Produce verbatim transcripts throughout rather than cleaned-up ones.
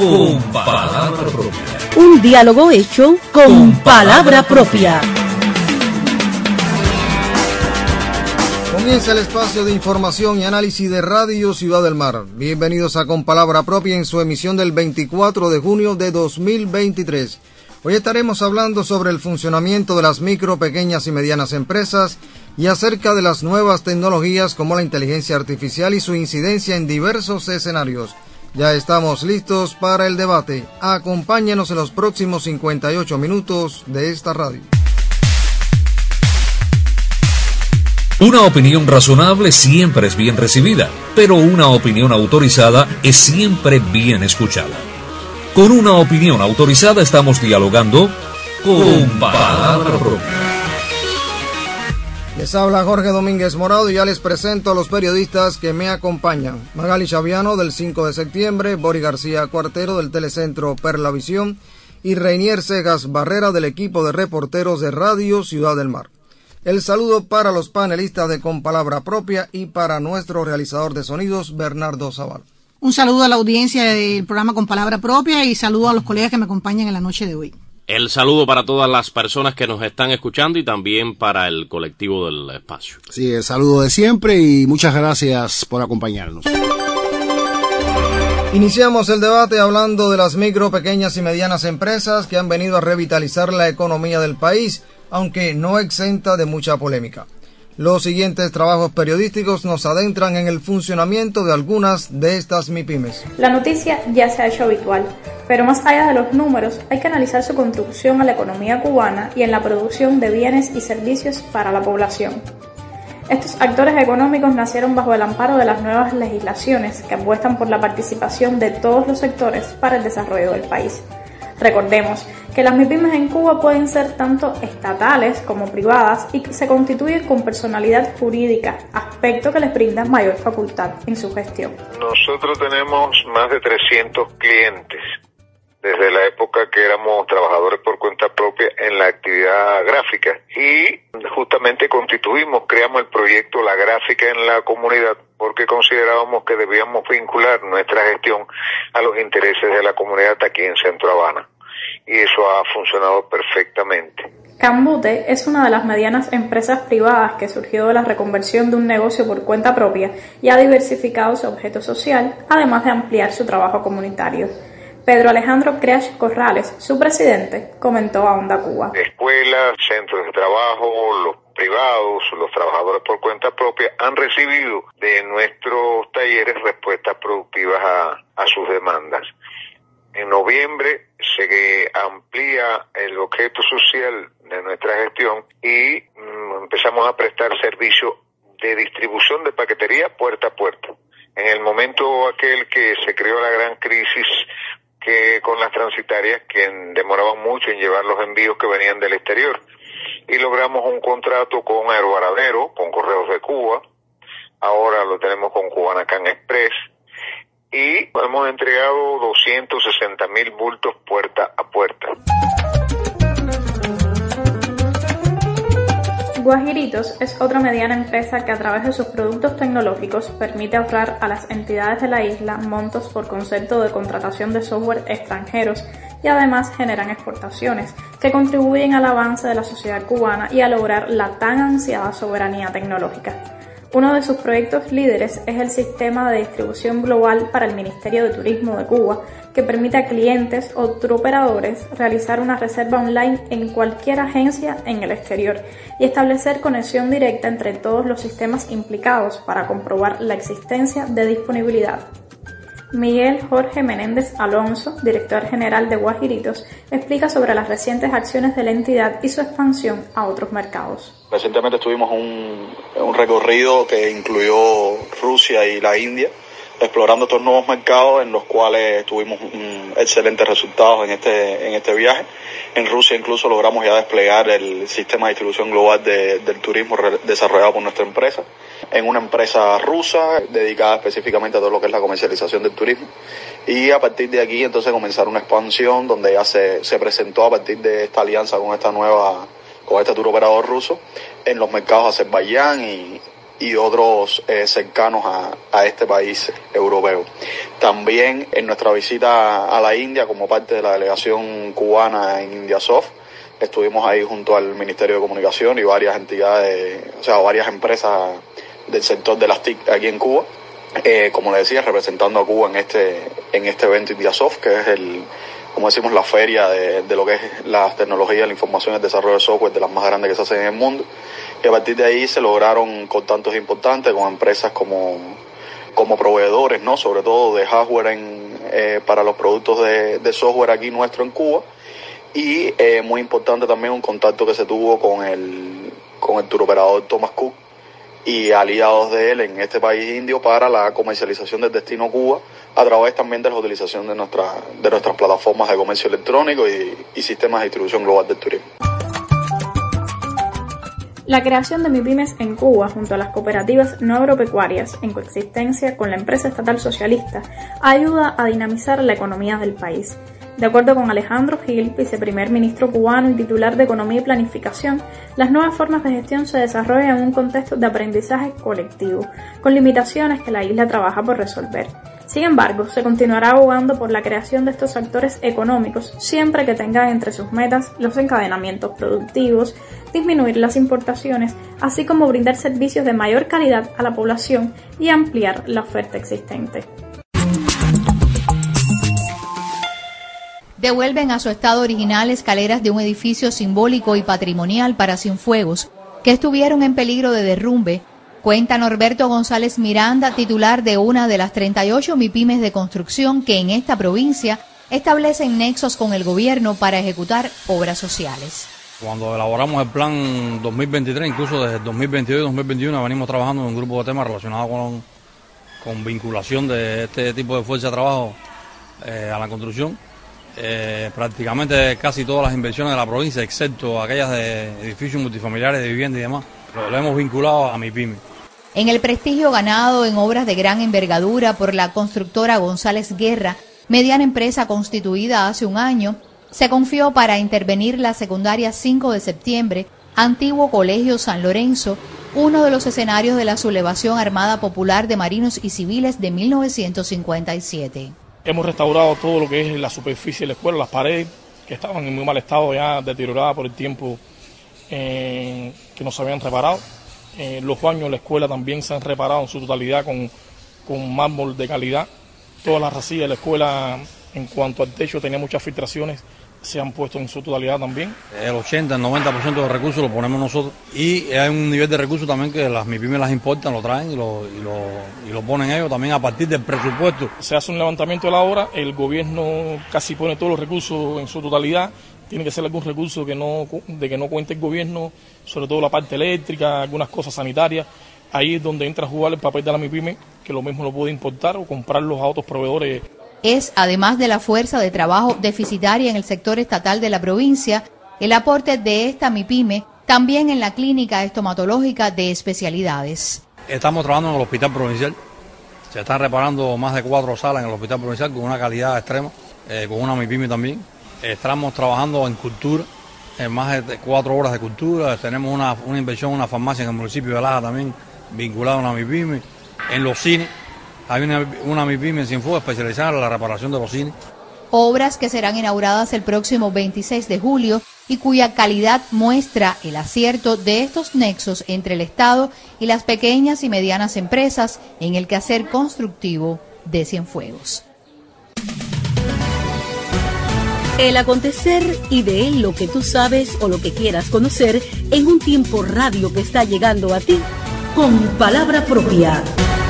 con palabra propia. Un diálogo hecho con, con palabra propia. Comienza el espacio de información y análisis de Radio Ciudad del Mar. Bienvenidos a Con Palabra Propia en su emisión del veinticuatro de junio de dos mil veintitrés. Hoy estaremos hablando sobre el funcionamiento de las micro, pequeñas y medianas empresas y acerca de las nuevas tecnologías como la inteligencia artificial y su incidencia en diversos escenarios. Ya estamos listos para el debate. Acompáñenos en los próximos cincuenta y ocho minutos de esta radio. Una opinión razonable siempre es bien recibida, pero una opinión autorizada es siempre bien escuchada. Con una opinión autorizada estamos dialogando con palabra propia. Les habla Jorge Domínguez Morado y ya les presento a los periodistas que me acompañan. Magali Chaviano del cinco de septiembre, Boris García Cuartero del Telecentro Perlavisión y Reinier Cejas Barrera del equipo de reporteros de Radio Ciudad del Mar. El saludo para los panelistas de Con Palabra Propia y para nuestro realizador de sonidos, Bernardo Zaval. Un saludo a la audiencia del programa Con Palabra Propia y saludo a los colegas que me acompañan en la noche de hoy. El saludo para todas las personas que nos están escuchando y también para el colectivo del espacio. Sí, el saludo de siempre y muchas gracias por acompañarnos. Iniciamos el debate hablando de las micro, pequeñas y medianas empresas que han venido a revitalizar la economía del país, aunque no exenta de mucha polémica. Los siguientes trabajos periodísticos nos adentran en el funcionamiento de algunas de estas MIPYMES. La noticia ya se ha hecho habitual, pero más allá de los números, hay que analizar su contribución a la economía cubana y en la producción de bienes y servicios para la población. Estos actores económicos nacieron bajo el amparo de las nuevas legislaciones que apuestan por la participación de todos los sectores para el desarrollo del país. Recordemos que las MIPYMES en Cuba pueden ser tanto estatales como privadas y que se constituyen con personalidad jurídica, aspecto que les brinda mayor facultad en su gestión. Nosotros tenemos más de trescientos clientes desde la época que éramos trabajadores por cuenta propia en la actividad gráfica y justamente constituimos, creamos el proyecto La Gráfica en la Comunidad porque considerábamos que debíamos vincular nuestra gestión a los intereses de la comunidad aquí en Centro Habana y eso ha funcionado perfectamente. Cambute es una de las medianas empresas privadas que surgió de la reconversión de un negocio por cuenta propia y ha diversificado su objeto social, además de ampliar su trabajo comunitario. Pedro Alejandro Creach Corrales, su presidente, comentó a Onda Cuba. Escuelas, centros de trabajo, los privados, los trabajadores por cuenta propia han recibido de nuestros talleres respuestas productivas a, a sus demandas. En noviembre se amplía el objeto social de nuestra gestión y mm, empezamos a prestar servicio de distribución de paquetería puerta a puerta. En el momento aquel que se creó la gran crisis que con las transitarias que demoraban mucho en llevar los envíos que venían del exterior y logramos un contrato con Aerovaradero, con Correos de Cuba, ahora lo tenemos con Cubanacan Express y hemos entregado doscientos sesenta mil bultos puerta a puerta. Guajiritos es otra mediana empresa que a través de sus productos tecnológicos permite ahorrar a las entidades de la isla montos por concepto de contratación de software extranjeros y además generan exportaciones que contribuyen al avance de la sociedad cubana y a lograr la tan ansiada soberanía tecnológica. Uno de sus proyectos líderes es el sistema de distribución global para el Ministerio de Turismo de Cuba, que permite a clientes o turoperadores realizar una reserva online en cualquier agencia en el exterior y establecer conexión directa entre todos los sistemas implicados para comprobar la existencia de disponibilidad. Miguel Jorge Menéndez Alonso, director general de Guajiritos, explica sobre las recientes acciones de la entidad y su expansión a otros mercados. Recientemente tuvimos un, un recorrido que incluyó Rusia y la India, explorando estos nuevos mercados en los cuales tuvimos un, excelentes resultados en este, en este viaje. En Rusia incluso logramos ya desplegar el sistema de distribución global de, del turismo re, desarrollado por nuestra empresa, en una empresa rusa dedicada específicamente a todo lo que es la comercialización del turismo. Y a partir de aquí entonces comenzar una expansión donde ya se, se presentó a partir de esta alianza con esta nueva, con este tour operador ruso, en los mercados Azerbaiyán y, y otros eh, cercanos a, a este país europeo. También en nuestra visita a la India, como parte de la delegación cubana en Indiasoft, estuvimos ahí junto al Ministerio de Comunicación y varias entidades, o sea, varias empresas del sector de las T I C aquí en Cuba, eh, como le decía, representando a Cuba en este en este evento Indiasoft, que es el, como decimos, la feria de, de lo que es las tecnologías, la información y el desarrollo de software de las más grandes que se hacen en el mundo. Y a partir de ahí se lograron contactos importantes con empresas como, como proveedores, ¿no? Sobre todo de hardware en, eh, para los productos de, de software aquí nuestro en Cuba. Y eh, muy importante también un contacto que se tuvo con el, con el turoperador Thomas Cook y aliados de él en este país indio para la comercialización del destino Cuba, a través también de la utilización de, nuestra, de nuestras plataformas de comercio electrónico y, y sistemas de distribución global del turismo. La creación de MIPYMES en Cuba, junto a las cooperativas no agropecuarias, en coexistencia con la empresa estatal socialista, ayuda a dinamizar la economía del país. De acuerdo con Alejandro Gil, viceprimer ministro cubano y titular de Economía y Planificación, las nuevas formas de gestión se desarrollan en un contexto de aprendizaje colectivo, con limitaciones que la isla trabaja por resolver. Sin embargo, se continuará abogando por la creación de estos actores económicos, siempre que tengan entre sus metas los encadenamientos productivos, disminuir las importaciones, así como brindar servicios de mayor calidad a la población y ampliar la oferta existente. Devuelven a su estado original escaleras de un edificio simbólico y patrimonial para Cienfuegos, que estuvieron en peligro de derrumbe, cuenta Norberto González Miranda, titular de una de las treinta y ocho MIPYMES de construcción que en esta provincia establecen nexos con el gobierno para ejecutar obras sociales. Cuando elaboramos el plan dos mil veintitrés, incluso desde el dos mil veintidós y dos mil veintiuno, venimos trabajando en un grupo de temas relacionados con, con vinculación de este tipo de fuerza de trabajo eh, a la construcción. Eh, prácticamente casi todas las inversiones de la provincia, excepto aquellas de edificios multifamiliares, de vivienda y demás, lo hemos vinculado a MIPYME. En el prestigio ganado en obras de gran envergadura por la constructora González Guerra, mediana empresa constituida hace un año, se confió para intervenir la secundaria cinco de septiembre, antiguo Colegio San Lorenzo, uno de los escenarios de la sublevación armada popular de marinos y civiles de mil novecientos cincuenta y siete. Hemos restaurado todo lo que es la superficie de la escuela, las paredes, que estaban en muy mal estado, ya deterioradas por el tiempo eh, que no se habían reparado. Eh, los baños de la escuela también se han reparado en su totalidad con, con mármol de calidad. Todas las resillas de la escuela, en cuanto al techo, tenía muchas filtraciones, se han puesto en su totalidad también. El ochenta, el noventa por ciento de los recursos lo ponemos nosotros, y hay un nivel de recursos también que las MIPYMES las importan, lo traen y lo, y, lo, y lo ponen ellos también a partir del presupuesto. Se hace un levantamiento de la obra, el gobierno casi pone todos los recursos en su totalidad, tiene que ser algún recurso que no, de que no cuente el gobierno, sobre todo la parte eléctrica, algunas cosas sanitarias. Ahí es donde entra a jugar el papel de la MIPYME, que lo mismo lo puede importar o comprarlos a otros proveedores. Es, además de la fuerza de trabajo deficitaria en el sector estatal de la provincia, el aporte de esta MIPYME también en la clínica estomatológica de especialidades. Estamos trabajando en el hospital provincial, se están reparando más de cuatro salas en el hospital provincial con una calidad extrema, eh, con una MIPYME también. Estamos trabajando en cultura, en más de cuatro horas de cultura, tenemos una, una inversión en una farmacia en el municipio de Laja también, vinculada a una MIPYME. En los cines, hay una, una MIPYME en Cienfuegos especializada en la reparación de los cines. Obras que serán inauguradas el próximo veintiséis de julio y cuya calidad muestra el acierto de estos nexos entre el Estado y las pequeñas y medianas empresas en el quehacer constructivo de Cienfuegos. El acontecer y de él lo que tú sabes o lo que quieras conocer en un tiempo radio que está llegando a ti con palabra propia.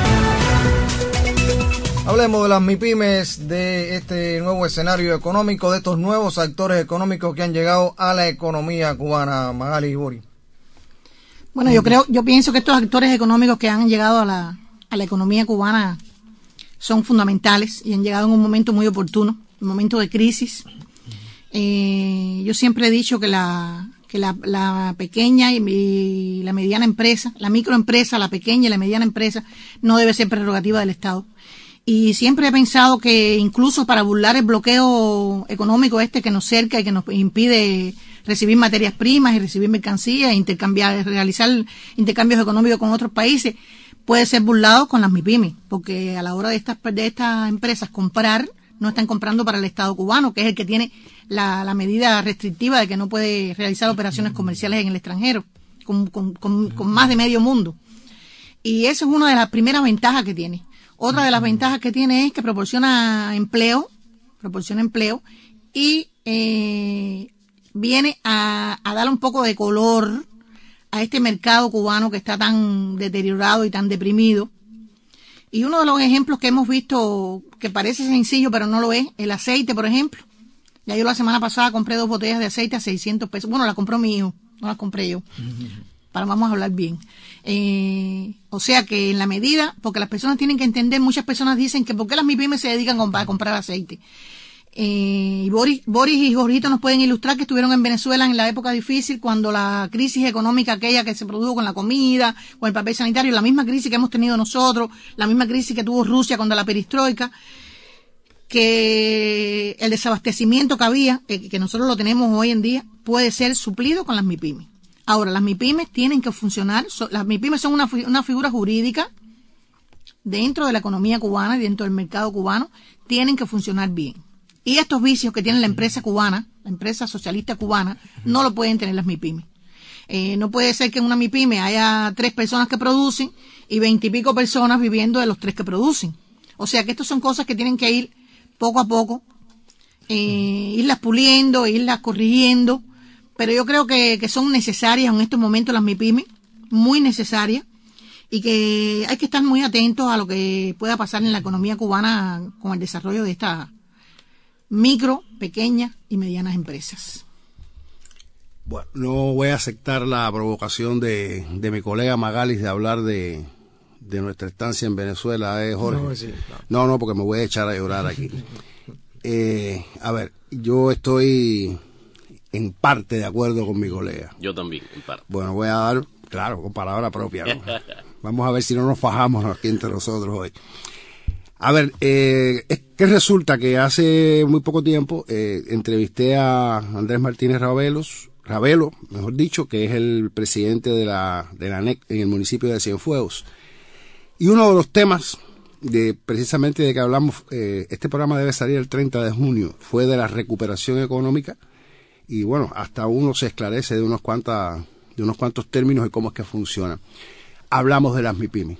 Hablemos de las MIPYMES, de este nuevo escenario económico, de estos nuevos actores económicos que han llegado a la economía cubana. Magali y Bori. Bueno, yo creo, yo pienso que estos actores económicos que han llegado a la, a la economía cubana son fundamentales y han llegado en un momento muy oportuno, un momento de crisis. Eh, yo siempre he dicho que la que la, la pequeña y, y la mediana empresa, la microempresa, la pequeña y la mediana empresa no debe ser prerrogativa del Estado. Y siempre he pensado que incluso para burlar el bloqueo económico este que nos cerca y que nos impide recibir materias primas y recibir mercancías, intercambiar, realizar intercambios económicos con otros países, puede ser burlado con las MIPYMES, porque a la hora de estas, de estas empresas comprar, no están comprando para el Estado cubano, que es el que tiene la, la medida restrictiva de que no puede realizar operaciones comerciales en el extranjero, con, con, con, con más de medio mundo. Y eso es una de las primeras ventajas que tiene. Otra de las ventajas que tiene es que proporciona empleo, proporciona empleo y eh, viene a, a dar un poco de color a este mercado cubano que está tan deteriorado y tan deprimido. Y uno de los ejemplos que hemos visto, que parece sencillo pero no lo es, el aceite, por ejemplo. Ya yo la semana pasada compré dos botellas de aceite a seiscientos pesos. Bueno, las compró mi hijo, no las compré yo. Para vamos a hablar bien. Eh, o sea que en la medida, porque las personas tienen que entender, muchas personas dicen que ¿por qué las MIPYMES se dedican a comprar aceite? Eh, y Boris, Boris y Jorgito nos pueden ilustrar que estuvieron en Venezuela en la época difícil, cuando la crisis económica aquella que se produjo con la comida, con el papel sanitario, la misma crisis que hemos tenido nosotros, la misma crisis que tuvo Rusia con la perestroika, que el desabastecimiento que había, eh, que nosotros lo tenemos hoy en día, puede ser suplido con las MIPYMES. Ahora, las MIPYMES tienen que funcionar, so, las MIPYMES son una, una figura jurídica dentro de la economía cubana y dentro del mercado cubano, tienen que funcionar bien. Y estos vicios que tiene la empresa cubana, la empresa socialista cubana, no lo pueden tener las MIPYMES. Eh, no puede ser que en una MIPYME haya tres personas que producen y veintipico personas viviendo de los tres que producen. O sea que estas son cosas que tienen que ir poco a poco, eh, irlas puliendo, irlas corrigiendo, pero yo creo que, que son necesarias en estos momentos las MIPYMES, muy necesarias, y que hay que estar muy atentos a lo que pueda pasar en la economía cubana con el desarrollo de estas micro, pequeñas y medianas empresas. Bueno, no voy a aceptar la provocación de, de mi colega Magalis de hablar de, de nuestra estancia en Venezuela, ¿eh, Jorge? No, sí, no. no, no, porque me voy a echar a llorar aquí. Eh, a ver, yo estoy en parte de acuerdo con mi colega. Yo también, en parte. Bueno, voy a dar, claro, con palabra propia, ¿no? Vamos a ver si no nos fajamos aquí entre nosotros hoy. A ver, eh, es que resulta que hace muy poco tiempo eh, entrevisté a Andrés Martínez Ravelos, Ravelo, mejor dicho, que es el presidente de la, de la A N E C en el municipio de Cienfuegos. Y uno de los temas de precisamente de que hablamos, eh, este programa debe salir el treinta de junio, fue de la recuperación económica. Y bueno, hasta uno se esclarece de unos cuantas, de unos cuantos términos y cómo es que funciona. Hablamos de las MIPYMES.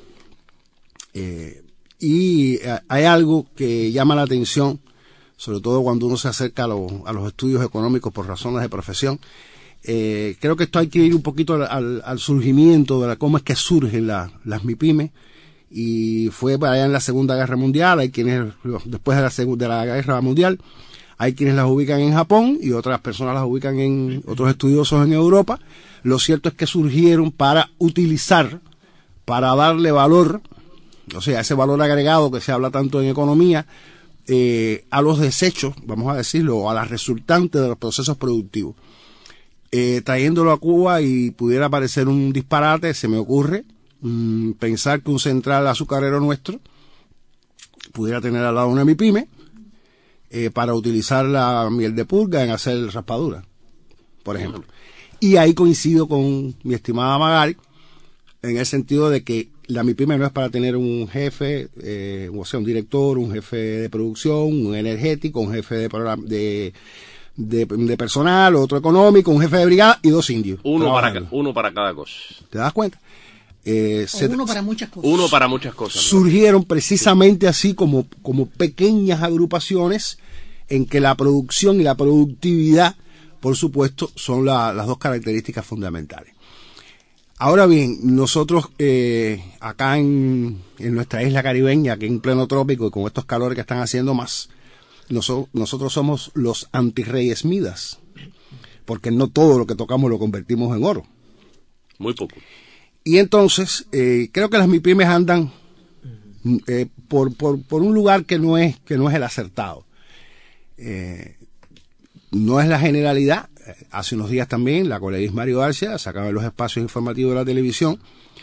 Eh, y hay algo que llama la atención, sobre todo cuando uno se acerca a, lo, a los estudios económicos por razones de profesión. Eh, creo que esto hay que ir un poquito al, al, al surgimiento de la, cómo es que surgen la, las MIPYMES. Y fue allá en la Segunda Guerra Mundial, hay quienes, después de la, segunda, de la Guerra Mundial, hay quienes las ubican en Japón y otras personas las ubican en otros estudiosos en Europa. Lo cierto es que surgieron para utilizar, para darle valor, o sea, ese valor agregado que se habla tanto en economía, eh, a los desechos, vamos a decirlo, a las resultantes de los procesos productivos. Eh, trayéndolo a Cuba y pudiera parecer un disparate, se me ocurre mmm, pensar que un central azucarero nuestro pudiera tener al lado una MIPYME, Eh, para utilizar la miel de pulga en hacer raspadura, por ejemplo. Y ahí coincido con mi estimada Magali, en el sentido de que la MIPYME no es para tener un jefe, eh, o sea, un director, un jefe de producción, un energético, un jefe de, de, de, de personal, otro económico, un jefe de brigada y dos indios. Uno para, uno para cada cosa. ¿Te das cuenta? Eh, se, uno para muchas cosas. Uno para muchas cosas. Surgieron ¿no? precisamente así como, como pequeñas agrupaciones en que la producción y la productividad, por supuesto, son la, las dos características fundamentales. Ahora bien, nosotros eh, acá en, en nuestra isla caribeña, que en pleno trópico y con estos calores que están haciendo más, nosotros, nosotros somos los antirreyes Midas, porque no todo lo que tocamos lo convertimos en oro. Muy poco. Y entonces, eh, creo que las MIPYMES andan eh, por, por, por un lugar que no es, que no es el acertado. Eh, no es la generalidad. Hace unos días también la colega Mario García sacaba en los espacios informativos de la televisión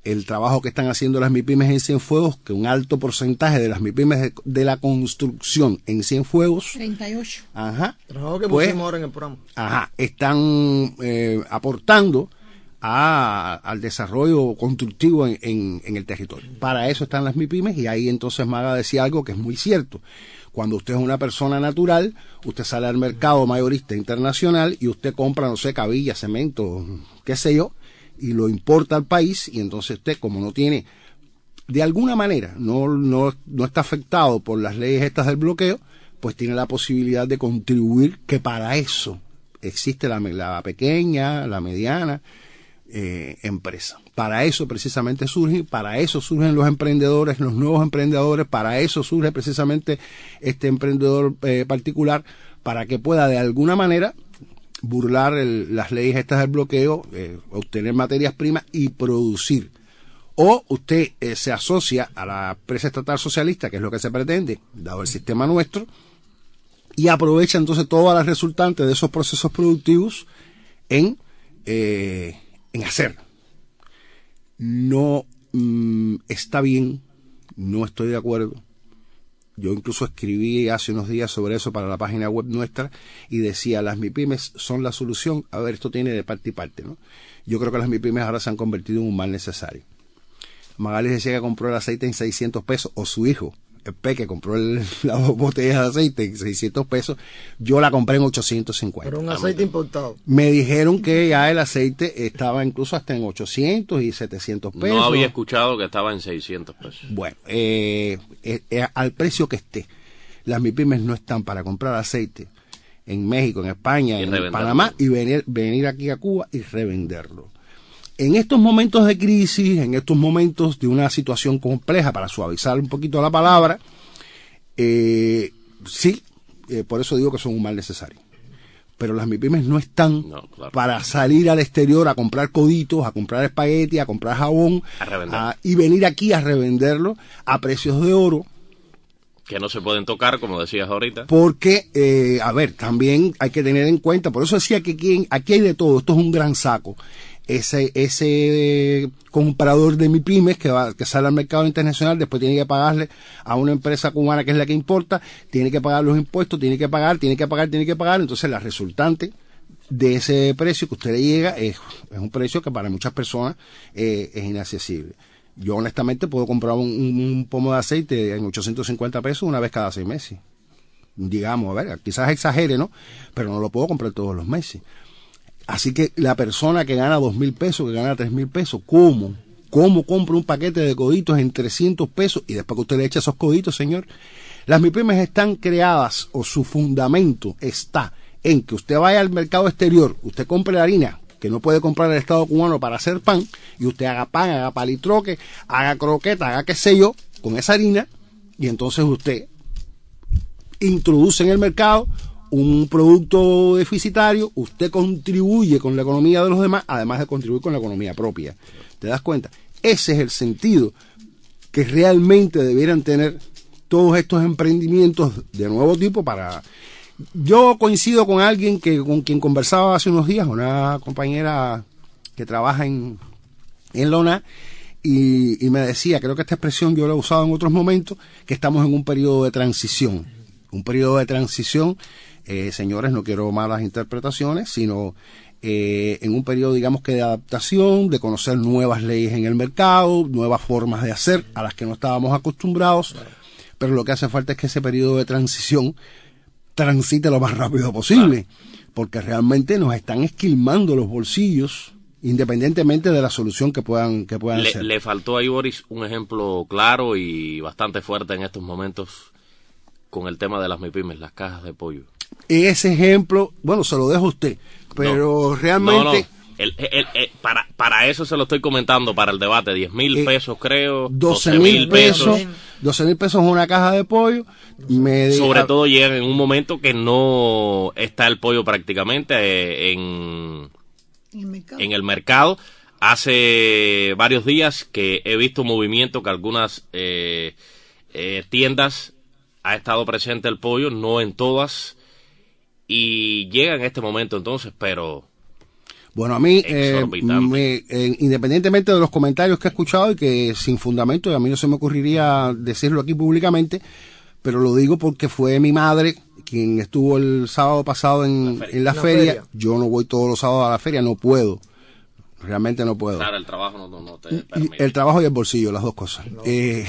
el trabajo que están haciendo las MIPYMES en Cienfuegos, que un alto porcentaje de las MIPYMES de, de la construcción en Cienfuegos, treinta y ocho. Ajá. Trabajo que Pues, pusimos ahora en el programa. Ajá, están eh, aportando a, al desarrollo constructivo en, en, en el territorio. Para eso están las MIPYMES, y ahí entonces Maga decía algo que es muy cierto. Cuando usted es una persona natural, usted sale al mercado mayorista internacional y usted compra, no sé, cabilla, cemento, qué sé yo, y lo importa al país, y entonces usted, como no tiene, de alguna manera, no, no, no está afectado por las leyes estas del bloqueo, pues tiene la posibilidad de contribuir, que para eso existe la, la pequeña, la mediana eh, empresa. Para eso precisamente surge, para eso surgen los emprendedores, los nuevos emprendedores, para eso surge precisamente este emprendedor eh, particular, para que pueda de alguna manera burlar el, las leyes estas del bloqueo, eh, obtener materias primas y producir. O usted eh, se asocia a la empresa estatal socialista, que es lo que se pretende, dado el sistema nuestro, y aprovecha entonces todas las resultantes de esos procesos productivos en, eh, en hacer. No mm, está bien, no estoy de acuerdo. Yo incluso escribí hace unos días sobre eso para la página web nuestra y decía, las MIPYMES son la solución. A ver, esto tiene de parte y parte, ¿no? Yo creo que las MIPYMES ahora se han convertido en un mal necesario. Magali decía que compró el aceite en seiscientos pesos, o su hijo, el Peque, compró el, las dos botellas de aceite en seiscientos pesos. Yo la compré en ochocientos cincuenta. Pero un aceite importado. Me dijeron que ya el aceite estaba incluso hasta en ochocientos y setecientos pesos. No había escuchado que estaba en seiscientos pesos. Bueno, eh, eh, eh, al precio que esté, las MIPYMES no están para comprar aceite en México, en España, y en Panamá, y venir, venir aquí a Cuba y revenderlo. En estos momentos de crisis, en estos momentos de una situación compleja, para suavizar un poquito la palabra, eh, sí, eh, por eso digo que son un mal necesario. Pero las MIPYMES no están no, claro. para salir al exterior a comprar coditos, a comprar espagueti, a comprar jabón, a a, y venir aquí a revenderlo a precios de oro. Que no se pueden tocar, como decías ahorita. Porque, eh, a ver, también hay que tener en cuenta, por eso decía que aquí, aquí hay de todo, esto es un gran saco. Ese ese comprador de MIPYMES que va que sale al mercado internacional, después tiene que pagarle a una empresa cubana que es la que importa, tiene que pagar los impuestos, tiene que pagar, tiene que pagar, tiene que pagar, entonces la resultante de ese precio que usted le llega es, es un precio que para muchas personas eh, es inaccesible. Yo honestamente puedo comprar un, un pomo de aceite en ochocientos cincuenta pesos una vez cada seis meses. Digamos, a ver, quizás exagere, ¿no? Pero no lo puedo comprar todos los meses. Así que la persona que gana dos mil pesos, que gana tres mil pesos, ¿cómo? ¿Cómo compra un paquete de coditos en trescientos pesos? Y después que usted le echa esos coditos, señor. Las MIPYMES están creadas, o su fundamento está en que usted vaya al mercado exterior, usted compre la harina que no puede comprar el Estado cubano para hacer pan, y usted haga pan, haga palitroque, haga croqueta, haga qué sé yo, con esa harina, y entonces usted introduce en el mercado un producto deficitario, usted contribuye con la economía de los demás, además de contribuir con la economía propia. ¿Te das cuenta? Ese es el sentido que realmente debieran tener todos estos emprendimientos de nuevo tipo para... Yo coincido con alguien que con quien conversaba hace unos días, una compañera que trabaja en, en Lona, y, y me decía, creo que esta expresión yo la he usado en otros momentos, que estamos en un periodo de transición. Un periodo de transición, eh, señores, no quiero malas interpretaciones, sino eh, en un periodo, digamos que de adaptación, de conocer nuevas leyes en el mercado, nuevas formas de hacer a las que no estábamos acostumbrados, pero lo que hace falta es que ese periodo de transición transite lo más rápido posible, porque realmente nos están esquilmando los bolsillos, independientemente de la solución que puedan que puedan le, ser. Le faltó ahí, Boris, un ejemplo claro y bastante fuerte en estos momentos con el tema de las MIPYMES, las cajas de pollo. Ese ejemplo, bueno, se lo dejo a usted, pero no, realmente... No, no. El, el, el, para, para eso se lo estoy comentando, para el debate, diez mil pesos creo, doce mil pesos, doce mil pesos es una caja de pollo. Me Sobre deja... todo llegan en un momento que no está el pollo prácticamente eh, en, en, el en el mercado. Hace varios días que he visto movimiento que algunas eh, eh, tiendas ha estado presente el pollo, no en todas, y llega en este momento entonces, pero... Bueno, a mí, eh, me, eh, independientemente de los comentarios que he escuchado y que sin fundamento, a mí no se me ocurriría decirlo aquí públicamente, pero lo digo porque fue mi madre quien estuvo el sábado pasado en la feria. En la feria. feria. Yo no voy todos los sábados a la feria, no puedo. Realmente no puedo. Claro, el trabajo no, no, no te permite. El trabajo y el bolsillo, las dos cosas. No. Eh,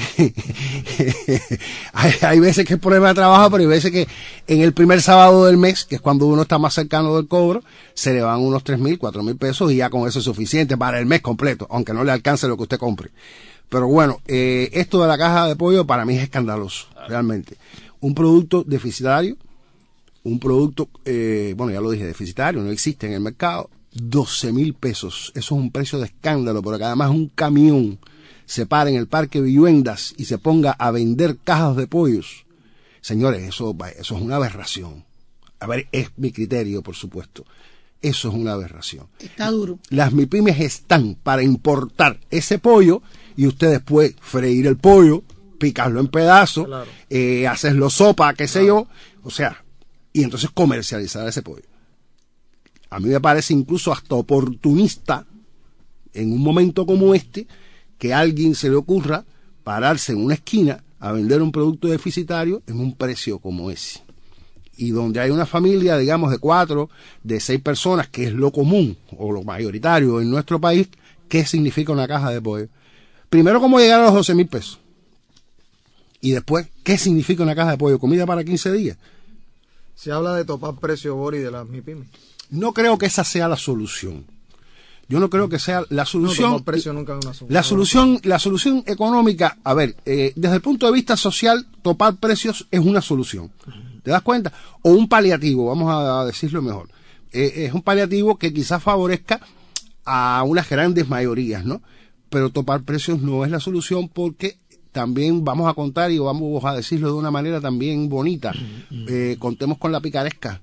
hay, hay veces que es problema de trabajo, pero hay veces que en el primer sábado del mes, que es cuando uno está más cercano del cobro, se le van unos tres mil, cuatro mil pesos y ya con eso es suficiente para el mes completo, aunque no le alcance lo que usted compre. Pero bueno, eh, esto de la caja de pollo para mí es escandaloso, claro. Realmente. Un producto deficitario, un producto, eh, bueno, ya lo dije, deficitario, no existe en el mercado. doce mil pesos, eso es un precio de escándalo, porque además un camión se para en el Parque Viviendas y se ponga a vender cajas de pollos. Señores, eso, eso es una aberración. A ver, es mi criterio, por supuesto. Eso es una aberración. Está duro. Las MIPYMES están para importar ese pollo y usted después freír el pollo, picarlo en pedazos, claro. eh, hacerlo sopa, qué sé claro. yo, o sea, y entonces comercializar ese pollo. A mí me parece incluso hasta oportunista, en un momento como este, que a alguien se le ocurra pararse en una esquina a vender un producto deficitario en un precio como ese. Y donde hay una familia, digamos, de cuatro, de seis personas, que es lo común o lo mayoritario en nuestro país, ¿qué significa una caja de pollo? Primero, ¿cómo llegar a los doce mil pesos? Y después, ¿qué significa una caja de pollo? ¿Comida para quince días? Se habla de topar precio, Boris, de las MIPYMES. No creo que esa sea la solución. Yo no creo que sea la solución. No, precio nunca es una solución. La solución, la solución económica, a ver, eh, desde el punto de vista social, topar precios es una solución. ¿Te das cuenta? O un paliativo, vamos a decirlo mejor. Eh, es un paliativo que quizás favorezca a unas grandes mayorías, ¿no? Pero topar precios no es la solución, porque también vamos a contar y vamos a decirlo de una manera también bonita. Eh, contemos con la picaresca.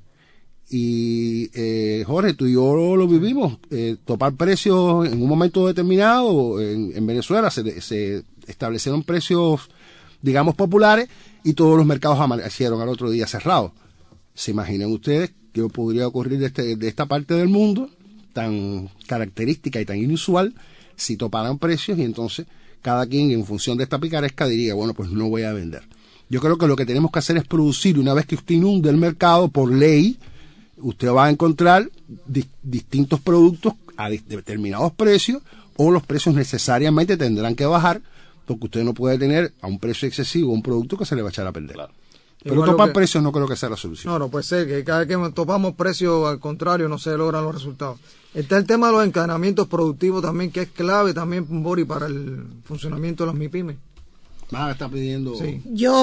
Y eh, Jorge, tú y yo lo, lo vivimos, eh, topar precios en un momento determinado. En, en Venezuela se, se establecieron precios, digamos, populares, y todos los mercados amanecieron al otro día cerrados. ¿Se imaginan ustedes qué podría ocurrir de, este, de esta parte del mundo tan característica y tan inusual si toparan precios? Y entonces cada quien, en función de esta picaresca, diría, bueno, pues no voy a vender. Yo creo que lo que tenemos que hacer es producir. Una vez que usted inunde el mercado por ley, usted va a encontrar di- distintos productos a di- determinados precios, o los precios necesariamente tendrán que bajar, porque usted no puede tener a un precio excesivo un producto que se le va a echar a perder. Claro. Pero igual topar que, precios no creo que sea la solución. No, no puede ser que cada vez que topamos precios, al contrario, no se logran los resultados. Está el tema de los encadenamientos productivos también, que es clave también, Boris, para el funcionamiento de las MIPYMES. Ah, está pidiendo sí.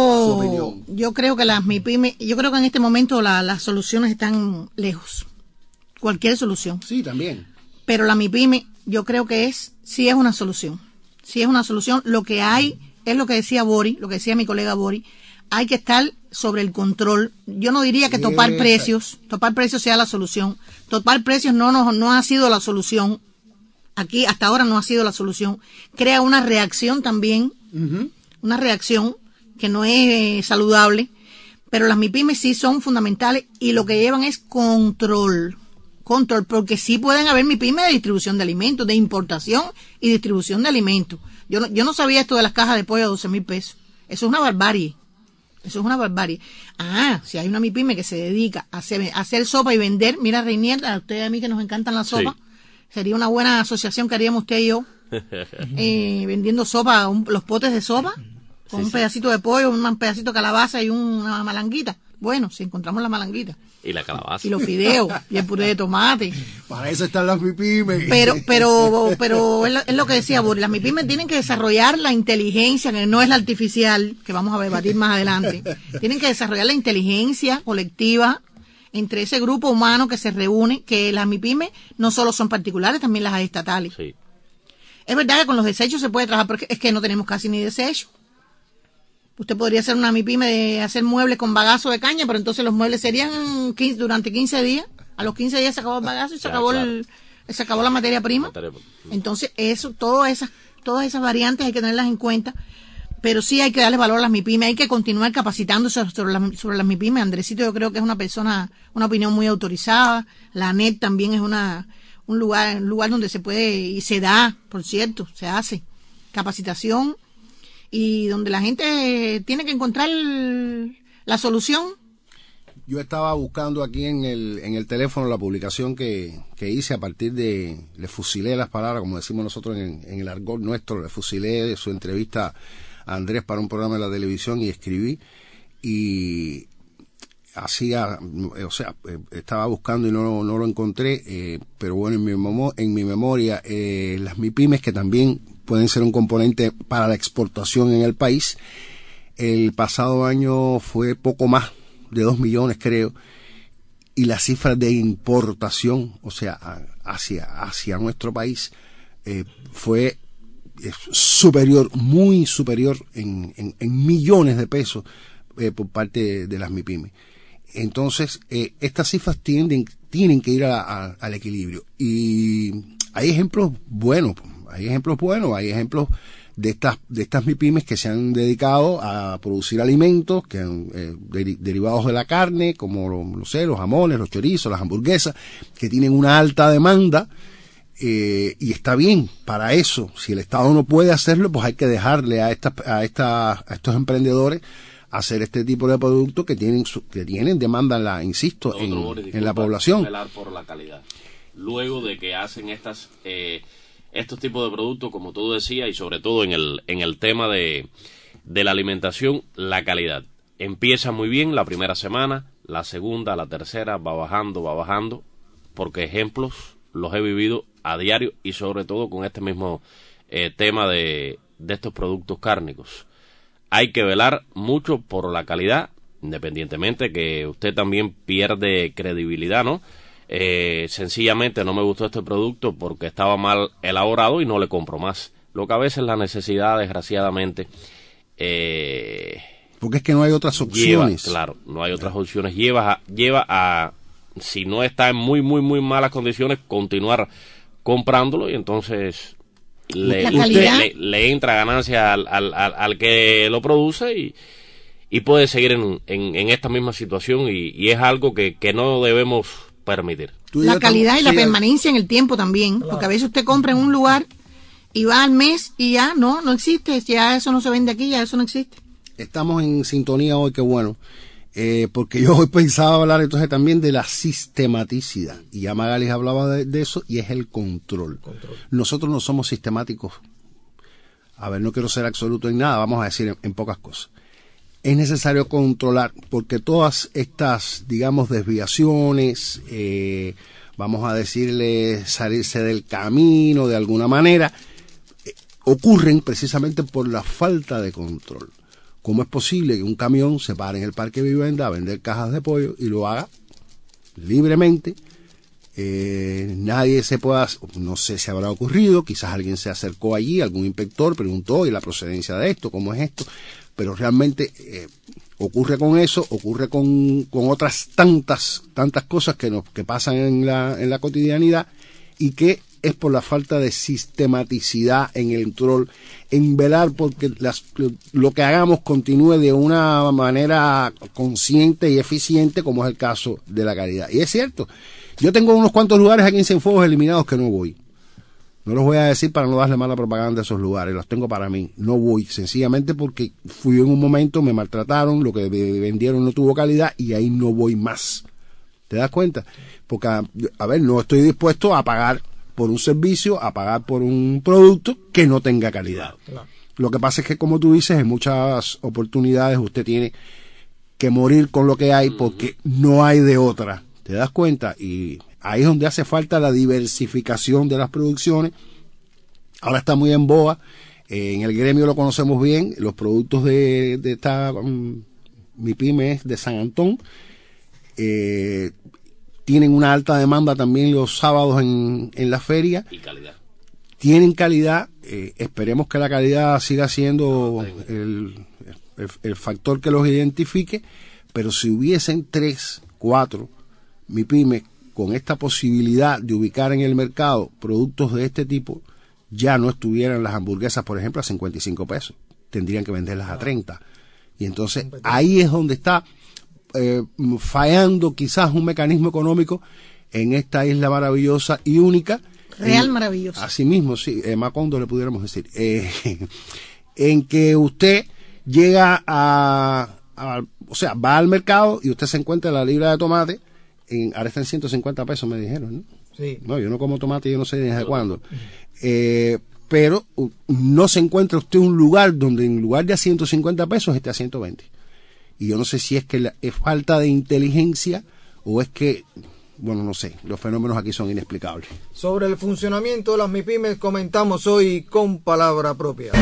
yo yo creo que las MIPYMES, yo creo que en este momento la, las soluciones están lejos, cualquier solución. Sí, también. Pero la MIPYME yo creo que es sí es una solución, sí es una solución. Lo que hay es lo que decía Boris, lo que decía mi colega Boris, hay que estar sobre el control. Yo no diría que sí, topar precios, topar precios sea la solución. Topar precios no no no ha sido la solución. Aquí hasta ahora no ha sido la solución. Crea una reacción también. Uh-huh. Una reacción que no es eh, saludable, pero las MIPYMES sí son fundamentales, y lo que llevan es control, control, porque sí pueden haber MIPYMES de distribución de alimentos, de importación y distribución de alimentos. Yo no, yo no sabía esto de las cajas de pollo a doce mil pesos. Eso es una barbarie. Eso es una barbarie. Ah, si hay una MIPYME que se dedica a hacer, a hacer sopa y vender, mira, Reinier, a usted y a mí que nos encantan las sopas, sí. Sería una buena asociación que haríamos usted y yo. Eh, vendiendo sopa, un, los potes de sopa con sí, un sí. pedacito de pollo, un pedacito de calabaza y una malanguita. Bueno, si encontramos la malanguita y la calabaza y los fideos y el puré de tomate, para eso están las MIPYMES. Pero, pero, pero es lo, es lo que decía Boris, las MIPYMES tienen que desarrollar la inteligencia, que no es la artificial, que vamos a debatir más adelante. Tienen que desarrollar la inteligencia colectiva entre ese grupo humano que se reúne, que las MIPYMES no solo son particulares, también las hay estatales. Sí. Es verdad que con los desechos se puede trabajar, pero es que no tenemos casi ni desechos. Usted podría hacer una MIPYME de hacer muebles con bagazo de caña, pero entonces los muebles serían quince, durante quince días. A los quince días se acabó el bagazo y se, ya, acabó, claro. el, se acabó la materia prima. Materia... Entonces, eso, todas esas, todas esas variantes hay que tenerlas en cuenta. Pero sí hay que darle valor a las MIPYMES, hay que continuar capacitándose sobre las, sobre las MIPYMEs. Andresito yo creo que es una persona, una opinión muy autorizada. La ANET también es una... un lugar, un lugar donde se puede, y se da, por cierto, se hace capacitación, y donde la gente tiene que encontrar la solución. Yo estaba buscando aquí en el en el teléfono la publicación que, que hice a partir de, le fusilé las palabras, como decimos nosotros en, en el argot nuestro, le fusilé su entrevista a Andrés para un programa de la televisión y escribí, y hacía, o sea, estaba buscando y no, no lo encontré, eh, pero bueno, en mi, memo, en mi memoria, eh, las MIPYMES, que también pueden ser un componente para la exportación en el país, el pasado año fue poco más de dos millones, creo, y la cifra de importación, o sea, hacia, hacia nuestro país, eh, fue superior, muy superior en, en, en millones de pesos eh, por parte de, de las MIPYMES. Entonces, eh, estas cifras tienden, tienen que ir a, a, al equilibrio. Y hay ejemplos buenos, hay ejemplos buenos, hay ejemplos de estas de estas MIPYMES que se han dedicado a producir alimentos que eh, de, derivados de la carne, como lo, no sé, los jamones, los chorizos, las hamburguesas, que tienen una alta demanda, eh, y está bien para eso. Si el Estado no puede hacerlo, pues hay que dejarle a estas a estas a estos emprendedores hacer este tipo de productos que tienen que tienen demanda, en la, insisto, en, Boris, en la población. Velar por la calidad. Luego de que hacen estas eh, estos tipos de productos, como tú decías, y sobre todo en el en el tema de, de la alimentación, la calidad. Empieza muy bien la primera semana, la segunda, la tercera, va bajando, va bajando, porque ejemplos los he vivido a diario, y sobre todo con este mismo eh, tema de, de estos productos cárnicos. Hay que velar mucho por la calidad, independientemente que usted también pierde credibilidad, ¿no? Eh, sencillamente no me gustó este producto porque estaba mal elaborado y no le compro más. Lo que a veces la necesidad, desgraciadamente, eh, porque es que no hay otras opciones. Lleva, claro, no hay otras opciones. Lleva a, lleva a, si no está en muy, muy, muy malas condiciones, continuar comprándolo, y entonces le, usted, le, le entra ganancia al, al, al, al que lo produce, y, y puede seguir en, en, en esta misma situación, y, y es algo que, que no debemos permitir. La calidad y la permanencia en el tiempo también, claro. Porque a veces usted compra en un lugar y va al mes y ya no, no existe, ya eso no se vende aquí, ya eso no existe. Estamos en sintonía hoy, qué bueno, eh, porque yo hoy pensaba hablar entonces también de la sistematicidad, y ya Magalis hablaba de, de eso, y es el control. control. Nosotros no somos sistemáticos, a ver, no quiero ser absoluto en nada, vamos a decir en, en pocas cosas. Es necesario controlar, porque todas estas, digamos, desviaciones, eh, vamos a decirle salirse del camino de alguna manera, eh, ocurren precisamente por la falta de control. ¿Cómo es posible que un camión se pare en el parque de vivienda a vender cajas de pollo y lo haga libremente? Eh, nadie se pueda, no sé si habrá ocurrido, quizás alguien se acercó allí, algún inspector preguntó, ¿y la procedencia de esto? ¿Cómo es esto? Pero realmente eh, ocurre con eso, ocurre con, con otras tantas, tantas cosas que nos, que pasan en la, en la cotidianidad, y que es por la falta de sistematicidad en el control, en velar porque las, lo que hagamos continúe de una manera consciente y eficiente, como es el caso de la calidad. Y es cierto, yo tengo unos cuantos lugares aquí en Cienfuegos eliminados que no voy. No los voy a decir para no darle mala propaganda a esos lugares, los tengo para mí. No voy, sencillamente porque fui en un momento, me maltrataron, lo que me vendieron no tuvo calidad, y ahí no voy más. ¿Te das cuenta? Porque, a, a ver, no estoy dispuesto a pagar por un servicio, a pagar por un producto que no tenga calidad. Claro. Lo que pasa es que, como tú dices, en muchas oportunidades usted tiene que morir con lo que hay porque no hay de otra. ¿Te das cuenta? Y ahí es donde hace falta la diversificación de las producciones. Ahora está muy en boga. Eh, en el gremio lo conocemos bien. Los productos de, de esta um, MIPYME de San Antón eh, tienen una alta demanda también los sábados en, en la feria. Y calidad. Tienen calidad. Eh, esperemos que la calidad siga siendo el, el, el factor que los identifique. Pero si hubiesen tres, cuatro MIPYME con esta posibilidad de ubicar en el mercado productos de este tipo, ya no estuvieran las hamburguesas, por ejemplo, a cincuenta y cinco pesos. Tendrían que venderlas a treinta. Y entonces ahí es donde está eh, fallando quizás un mecanismo económico en esta isla maravillosa y única. Real en, maravillosa. Así mismo, sí, eh, Macondo le pudiéramos decir. Eh, en que usted llega a, a, o sea, va al mercado y usted se encuentra la libra de tomate, en, ahora está en ciento cincuenta pesos, me dijeron, ¿no? Sí. No, yo no como tomate, yo no sé desde cuándo. Eh, pero uh, no se encuentra usted un lugar donde en lugar de a ciento cincuenta pesos esté a ciento veinte. Y yo no sé si es que la, es falta de inteligencia o es que, bueno, no sé, los fenómenos aquí son inexplicables. Sobre el funcionamiento de las MIPYMES comentamos hoy con palabra propia.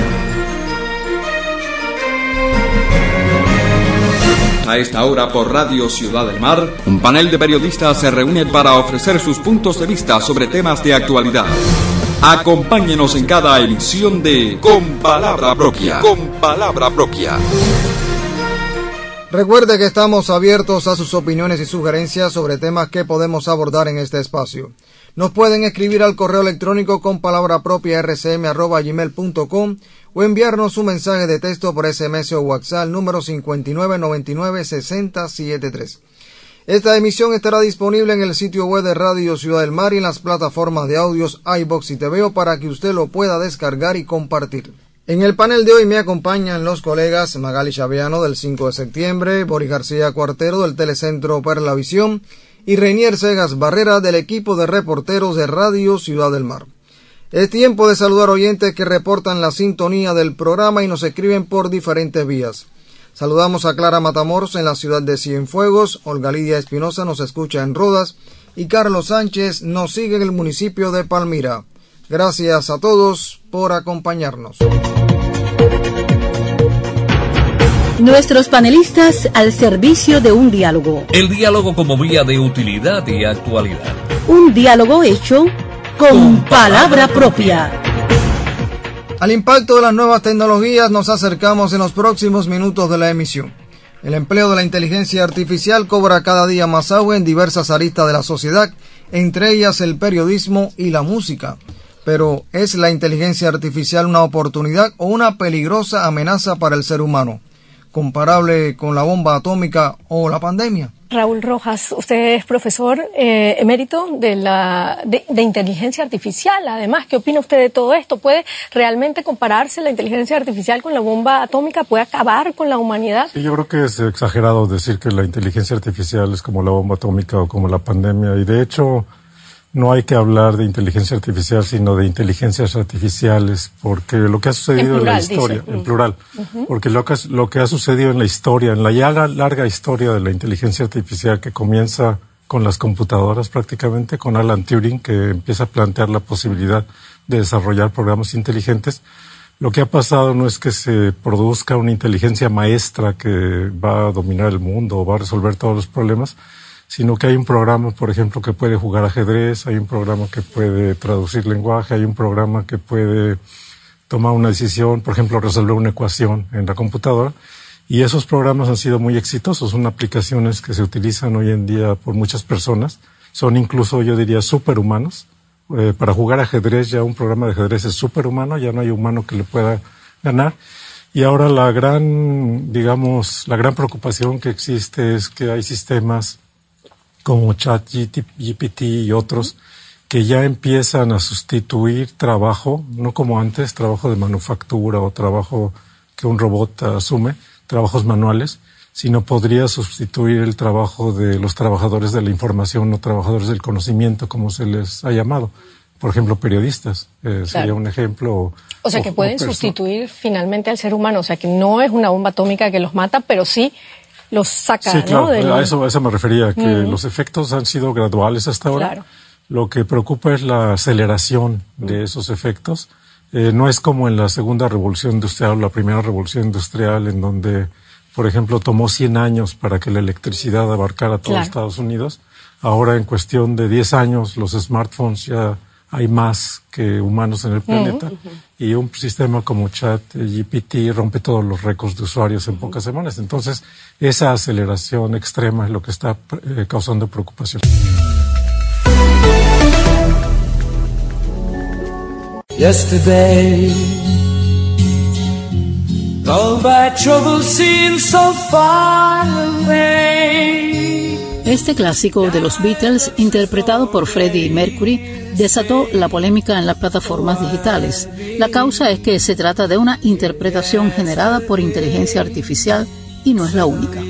A esta hora por Radio Ciudad del Mar, un panel de periodistas se reúne para ofrecer sus puntos de vista sobre temas de actualidad. Acompáñenos en cada emisión de Con Palabra Propia. Con Palabra Propia. Recuerde que estamos abiertos a sus opiniones y sugerencias sobre temas que podemos abordar en este espacio. Nos pueden escribir al correo electrónico con palabra propia r c m arroba gmail punto com o enviarnos un mensaje de texto por S M S o WhatsApp número cincuenta y nueve noventa y nueve sesenta setenta y tres. Esta emisión estará disponible en el sitio web de Radio Ciudad del Mar y en las plataformas de audios iVoox y T V O para que usted lo pueda descargar y compartir. En el panel de hoy me acompañan los colegas Magali Chaviano del cinco de septiembre, Boris García Cuartero del Telecentro Perlavisión y Reinier Segas Barrera del equipo de reporteros de Radio Ciudad del Mar. Es tiempo de saludar oyentes que reportan la sintonía del programa y nos escriben por diferentes vías. Saludamos a Clara Matamoros en la ciudad de Cienfuegos, Olga Lidia Espinosa nos escucha en Rodas y Carlos Sánchez nos sigue en el municipio de Palmira. Gracias a todos por acompañarnos. Nuestros panelistas al servicio de un diálogo. El diálogo como vía de utilidad y actualidad. Un diálogo hecho con, con palabra propia. Al impacto de las nuevas tecnologías nos acercamos en los próximos minutos de la emisión. El empleo de la inteligencia artificial cobra cada día más auge en diversas aristas de la sociedad, entre ellas el periodismo y la música. Pero, ¿es la inteligencia artificial una oportunidad o una peligrosa amenaza para el ser humano? ¿Comparable con la bomba atómica o la pandemia? Raúl Rojas, usted es profesor eh, emérito de, la, de, de inteligencia artificial. Además, ¿qué opina usted de todo esto? ¿Puede realmente compararse la inteligencia artificial con la bomba atómica? ¿Puede acabar con la humanidad? Sí, yo creo que es exagerado decir que la inteligencia artificial es como la bomba atómica o como la pandemia. Y de hecho, no hay que hablar de inteligencia artificial, sino de inteligencias artificiales, porque lo que ha sucedido en, plural, en la historia, dice. en plural, uh-huh. porque lo que, lo que ha sucedido en la historia, en la ya larga historia de la inteligencia artificial que comienza con las computadoras prácticamente, con Alan Turing, que empieza a plantear la posibilidad de desarrollar programas inteligentes, lo que ha pasado no es que se produzca una inteligencia maestra que va a dominar el mundo o va a resolver todos los problemas, sino que hay un programa, por ejemplo, que puede jugar ajedrez, hay un programa que puede traducir lenguaje, hay un programa que puede tomar una decisión, por ejemplo, resolver una ecuación en la computadora, y esos programas han sido muy exitosos, son aplicaciones que se utilizan hoy en día por muchas personas, son incluso, yo diría, superhumanos. Eh, para jugar ajedrez, ya un programa de ajedrez es superhumano, ya no hay humano que le pueda ganar. Y ahora la gran, digamos, la gran preocupación que existe es que hay sistemas como ChatGPT y otros, que ya empiezan a sustituir trabajo, no como antes, trabajo de manufactura o trabajo que un robot asume, trabajos manuales, sino podría sustituir el trabajo de los trabajadores de la información o trabajadores del conocimiento, como se les ha llamado. Por ejemplo, periodistas, eh, claro. sería un ejemplo. O, o sea, que o, pueden sustituir finalmente al ser humano, o sea, que no es una bomba atómica que los mata, pero sí los saca, sí, claro, ¿no? De a, los... eso, a eso me refería, que mm. los efectos han sido graduales hasta ahora. Claro. Lo que preocupa es la aceleración mm. de esos efectos. Eh, no es como en la segunda revolución industrial o la primera revolución industrial, en donde, por ejemplo, tomó cien años para que la electricidad abarcara todo claro. Estados Unidos. Ahora, en cuestión de diez años, los smartphones ya hay más que humanos en el planeta, uh-huh. y un sistema como ChatGPT rompe todos los récords de usuarios en uh-huh. pocas semanas. Entonces, esa aceleración extrema es lo que está eh, causando preocupación. Yesterday, all my troubles seem so far away. Este clásico de los Beatles, interpretado por Freddie Mercury, desató la polémica en las plataformas digitales. La causa es que se trata de una interpretación generada por inteligencia artificial y no es la única.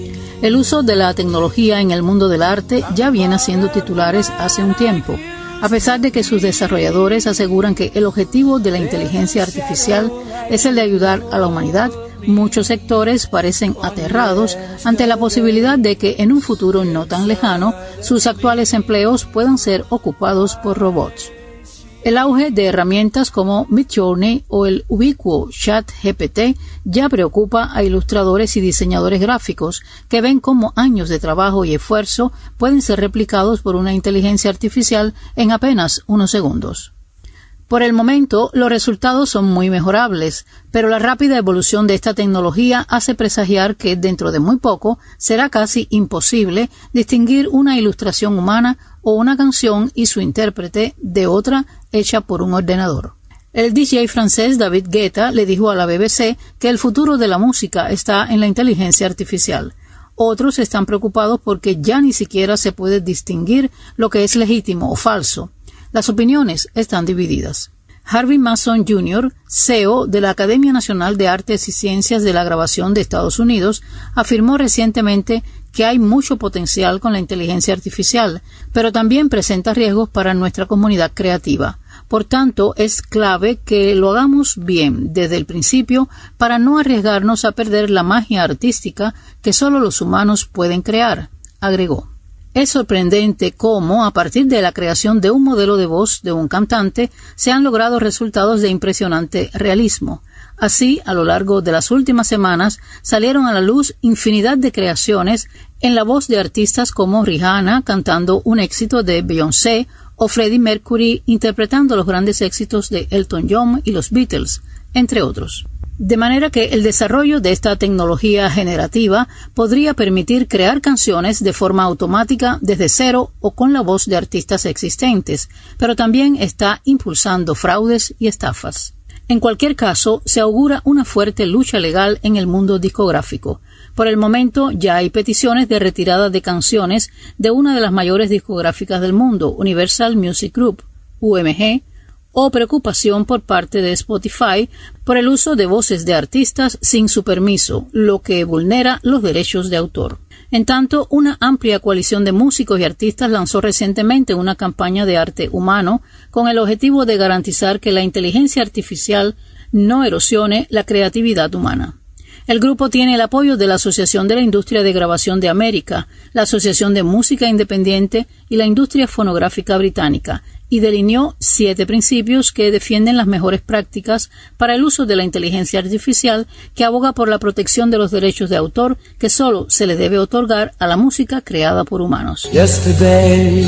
El uso de la tecnología en el mundo del arte ya viene siendo titulares hace un tiempo, a pesar de que sus desarrolladores aseguran que el objetivo de la inteligencia artificial es el de ayudar a la humanidad. Muchos sectores parecen aterrados ante la posibilidad de que en un futuro no tan lejano sus actuales empleos puedan ser ocupados por robots. El auge de herramientas como Midjourney o el ubicuo ChatGPT ya preocupa a ilustradores y diseñadores gráficos que ven cómo años de trabajo y esfuerzo pueden ser replicados por una inteligencia artificial en apenas unos segundos. Por el momento, los resultados son muy mejorables, pero la rápida evolución de esta tecnología hace presagiar que dentro de muy poco será casi imposible distinguir una ilustración humana o una canción y su intérprete de otra hecha por un ordenador. El D J francés David Guetta le dijo a la B B C que el futuro de la música está en la inteligencia artificial. Otros están preocupados porque ya ni siquiera se puede distinguir lo que es legítimo o falso. Las opiniones están divididas. Harvey Mason junior, C E O de la Academia Nacional de Artes y Ciencias de la Grabación de Estados Unidos, afirmó recientemente que hay mucho potencial con la inteligencia artificial, pero también presenta riesgos para nuestra comunidad creativa. Por tanto, es clave que lo hagamos bien desde el principio para no arriesgarnos a perder la magia artística que solo los humanos pueden crear, agregó. Es sorprendente cómo, a partir de la creación de un modelo de voz de un cantante, se han logrado resultados de impresionante realismo. Así, a lo largo de las últimas semanas, salieron a la luz infinidad de creaciones en la voz de artistas como Rihanna cantando un éxito de Beyoncé o Freddie Mercury interpretando los grandes éxitos de Elton John y los Beatles, entre otros. De manera que el desarrollo de esta tecnología generativa podría permitir crear canciones de forma automática desde cero o con la voz de artistas existentes, pero también está impulsando fraudes y estafas. En cualquier caso, se augura una fuerte lucha legal en el mundo discográfico. Por el momento ya hay peticiones de retirada de canciones de una de las mayores discográficas del mundo, Universal Music Group, U M G, o preocupación por parte de Spotify por el uso de voces de artistas sin su permiso, lo que vulnera los derechos de autor. En tanto, una amplia coalición de músicos y artistas lanzó recientemente una campaña de arte humano con el objetivo de garantizar que la inteligencia artificial no erosione la creatividad humana. El grupo tiene el apoyo de la Asociación de la Industria de Grabación de América, la Asociación de Música Independiente y la Industria Fonográfica Británica, y delineó siete principios que defienden las mejores prácticas para el uso de la inteligencia artificial, que aboga por la protección de los derechos de autor que solo se le debe otorgar a la música creada por humanos. Yesterday,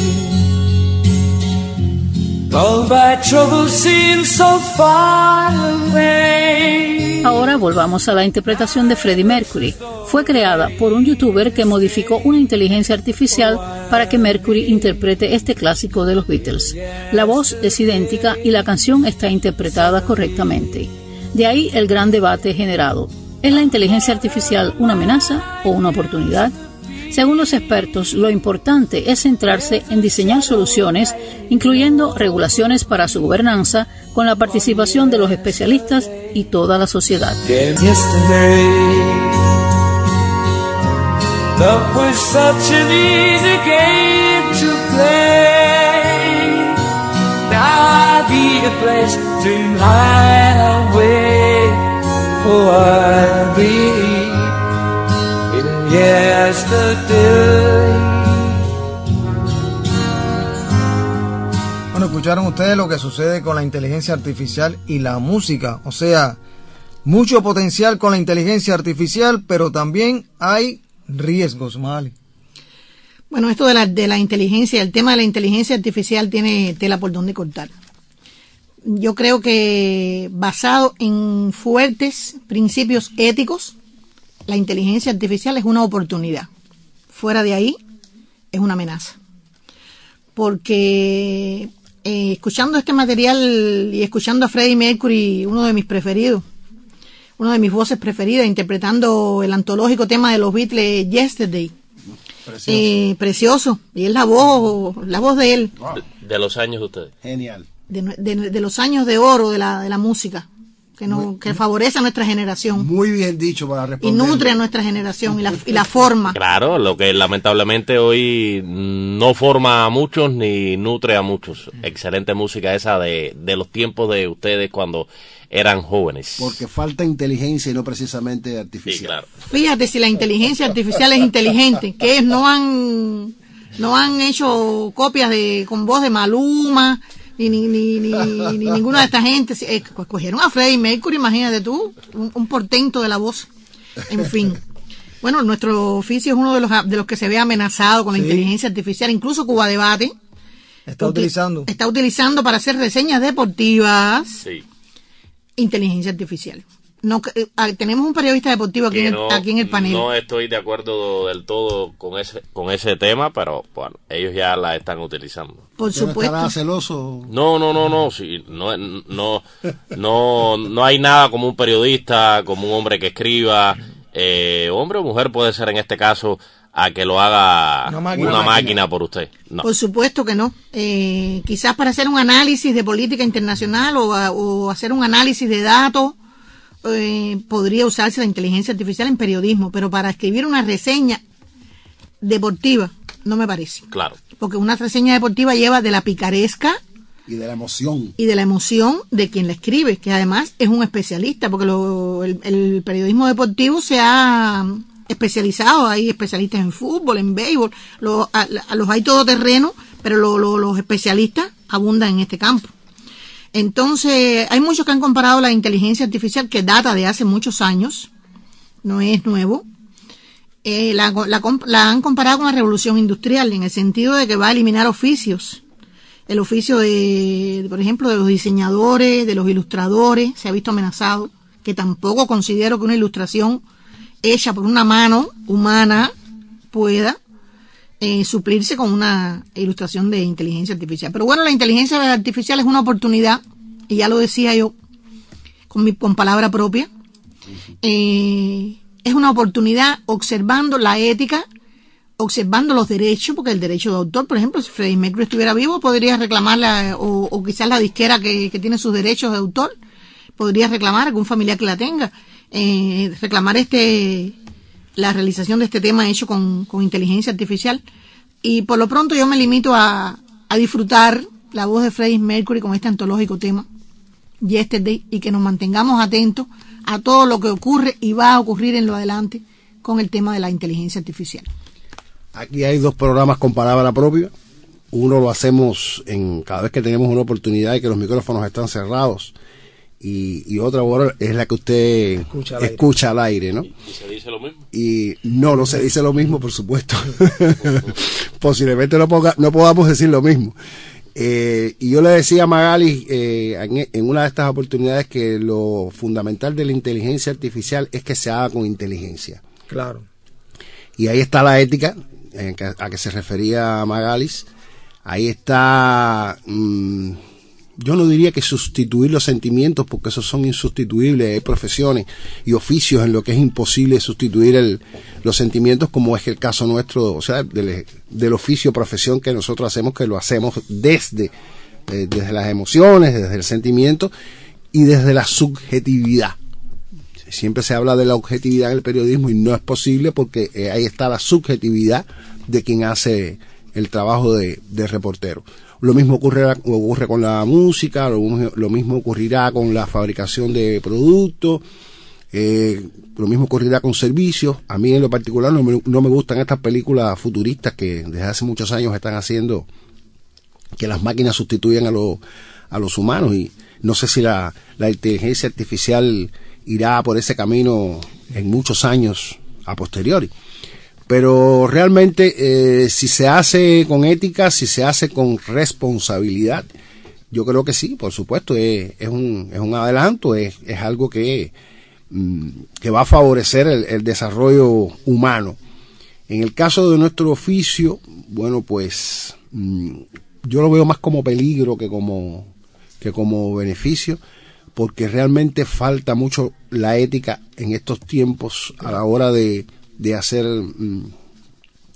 all my troubles seem so far away. Ahora volvamos a la interpretación de Freddie Mercury. Fue creada por un youtuber que modificó una inteligencia artificial para que Mercury interprete este clásico de los Beatles. La voz es idéntica y la canción está interpretada correctamente. De ahí el gran debate generado. ¿Es la inteligencia artificial una amenaza o una oportunidad? Según los expertos, lo importante es centrarse en diseñar soluciones, incluyendo regulaciones para su gobernanza, con la participación de los especialistas y toda la sociedad. Bueno, escucharon ustedes lo que sucede con la inteligencia artificial y la música. O sea, mucho potencial con la inteligencia artificial, pero también hay riesgos, Mali. Bueno, esto de la, de la inteligencia, el tema de la inteligencia artificial tiene tela por donde cortar. Yo creo que basado en fuertes principios éticos, la inteligencia artificial es una oportunidad. Fuera de ahí, es una amenaza. Porque eh, escuchando este material y escuchando a Freddie Mercury, uno de mis preferidos, una de mis voces preferidas, interpretando el antológico tema de los Beatles, Yesterday, Precioso. Eh, precioso. Y es la voz, la voz de él. De, de los años de ustedes. Genial. De, de, de los años de oro de la, de la música. Que, no, muy, que favorece a nuestra generación. Muy bien dicho para responder. Y nutre a nuestra generación y la, y la forma. Claro, lo que lamentablemente hoy no forma a muchos ni nutre a muchos. Excelente música esa de, de los tiempos de ustedes cuando eran jóvenes. Porque falta inteligencia y no precisamente artificial. Sí, claro. Fíjate si la inteligencia artificial es inteligente, que no han no han hecho copias de con voz de Maluma. Ni, ni, ni, ni, ni ninguna de esta gente. Eh, cogieron a Freddie Mercury, imagínate tú, un, un portento de la voz. En fin. Bueno, nuestro oficio es uno de los de los que se ve amenazado con la sí. inteligencia artificial. Incluso Cuba Debate está utilizando está utilizando para hacer reseñas deportivas sí. inteligencia artificial. No, eh, tenemos un periodista deportivo aquí en, no, el, aquí en el panel. No estoy de acuerdo del todo con ese con ese tema, pero bueno, ellos ya la están utilizando. Por supuesto. ¿Estará celoso? No, no, no, no, sí, no, no, no, no hay nada como un periodista, como un hombre que escriba, eh, hombre o mujer puede ser en este caso a que lo haga una máquina, una máquina por usted. No. Por supuesto que no. Eh, quizás para hacer un análisis de política internacional o, a, o hacer un análisis de datos. Eh, podría usarse la inteligencia artificial en periodismo, pero para escribir una reseña deportiva no me parece. Claro. Porque una reseña deportiva lleva de la picaresca y de la emoción y de la emoción de quien la escribe, que además es un especialista, porque lo, el, el periodismo deportivo se ha especializado, hay especialistas en fútbol, en béisbol, lo, a, a los hay todoterreno, pero lo, lo, los especialistas abundan en este campo. Entonces, hay muchos que han comparado la inteligencia artificial, que data de hace muchos años, no es nuevo, eh, la, la, la han comparado con la revolución industrial, en el sentido de que va a eliminar oficios. El oficio de, de, por ejemplo, de los diseñadores, de los ilustradores, se ha visto amenazado, que tampoco considero que una ilustración hecha por una mano humana pueda Eh, suplirse con una ilustración de inteligencia artificial. Pero bueno, la inteligencia artificial es una oportunidad, y ya lo decía yo con mi con palabra propia, eh, es una oportunidad observando la ética, observando los derechos, porque el derecho de autor, por ejemplo, si Freddie Mercury estuviera vivo, podría reclamarla, o, o quizás la disquera que, que tiene sus derechos de autor, podría reclamar, algún familiar que la tenga, eh, reclamar este la realización de este tema hecho con, con inteligencia artificial. Y por lo pronto yo me limito a, a disfrutar la voz de Freddie Mercury con este antológico tema, Yesterday, y que nos mantengamos atentos a todo lo que ocurre y va a ocurrir en lo adelante con el tema de la inteligencia artificial. Aquí hay dos programas con palabra propia. Uno lo hacemos en cada vez que tenemos una oportunidad y que los micrófonos están cerrados. Y, y otra hora es la que usted escucha al, escucha al aire, ¿no? ¿Y, ¿Y se dice lo mismo? Y no, no se dice lo mismo, por supuesto. Posiblemente no, ponga, no podamos decir lo mismo. Eh, y yo le decía a Magali eh, en, en una de estas oportunidades que lo fundamental de la inteligencia artificial es que se haga con inteligencia. Claro. Y ahí está la ética en que, a que se refería Magalis. Ahí está... Mmm, yo no diría que sustituir los sentimientos, porque esos son insustituibles. Hay profesiones y oficios en lo que es imposible sustituir el, los sentimientos, como es el caso nuestro, o sea, del, del oficio, profesión que nosotros hacemos, que lo hacemos desde, eh, desde las emociones, desde el sentimiento y desde la subjetividad. Siempre se habla de la objetividad en el periodismo y no es posible, porque eh, ahí está la subjetividad de quien hace el trabajo de, de reportero. Lo mismo ocurre, ocurre con la música, lo, lo mismo ocurrirá con la fabricación de productos, eh, lo mismo ocurrirá con servicios. A mí en lo particular no me, no me gustan estas películas futuristas que desde hace muchos años están haciendo que las máquinas sustituyan a, lo, a los humanos, y no sé si la, la inteligencia artificial irá por ese camino en muchos años a posteriori. Pero realmente eh, si se hace con ética, si se hace con responsabilidad, yo creo que sí, por supuesto, es, es, un, es un adelanto, es, es algo que, mm, que va a favorecer el, el desarrollo humano. En el caso de nuestro oficio, bueno, pues mm, yo lo veo más como peligro que como, que como beneficio, porque realmente falta mucho la ética en estos tiempos a la hora de de hacer mm,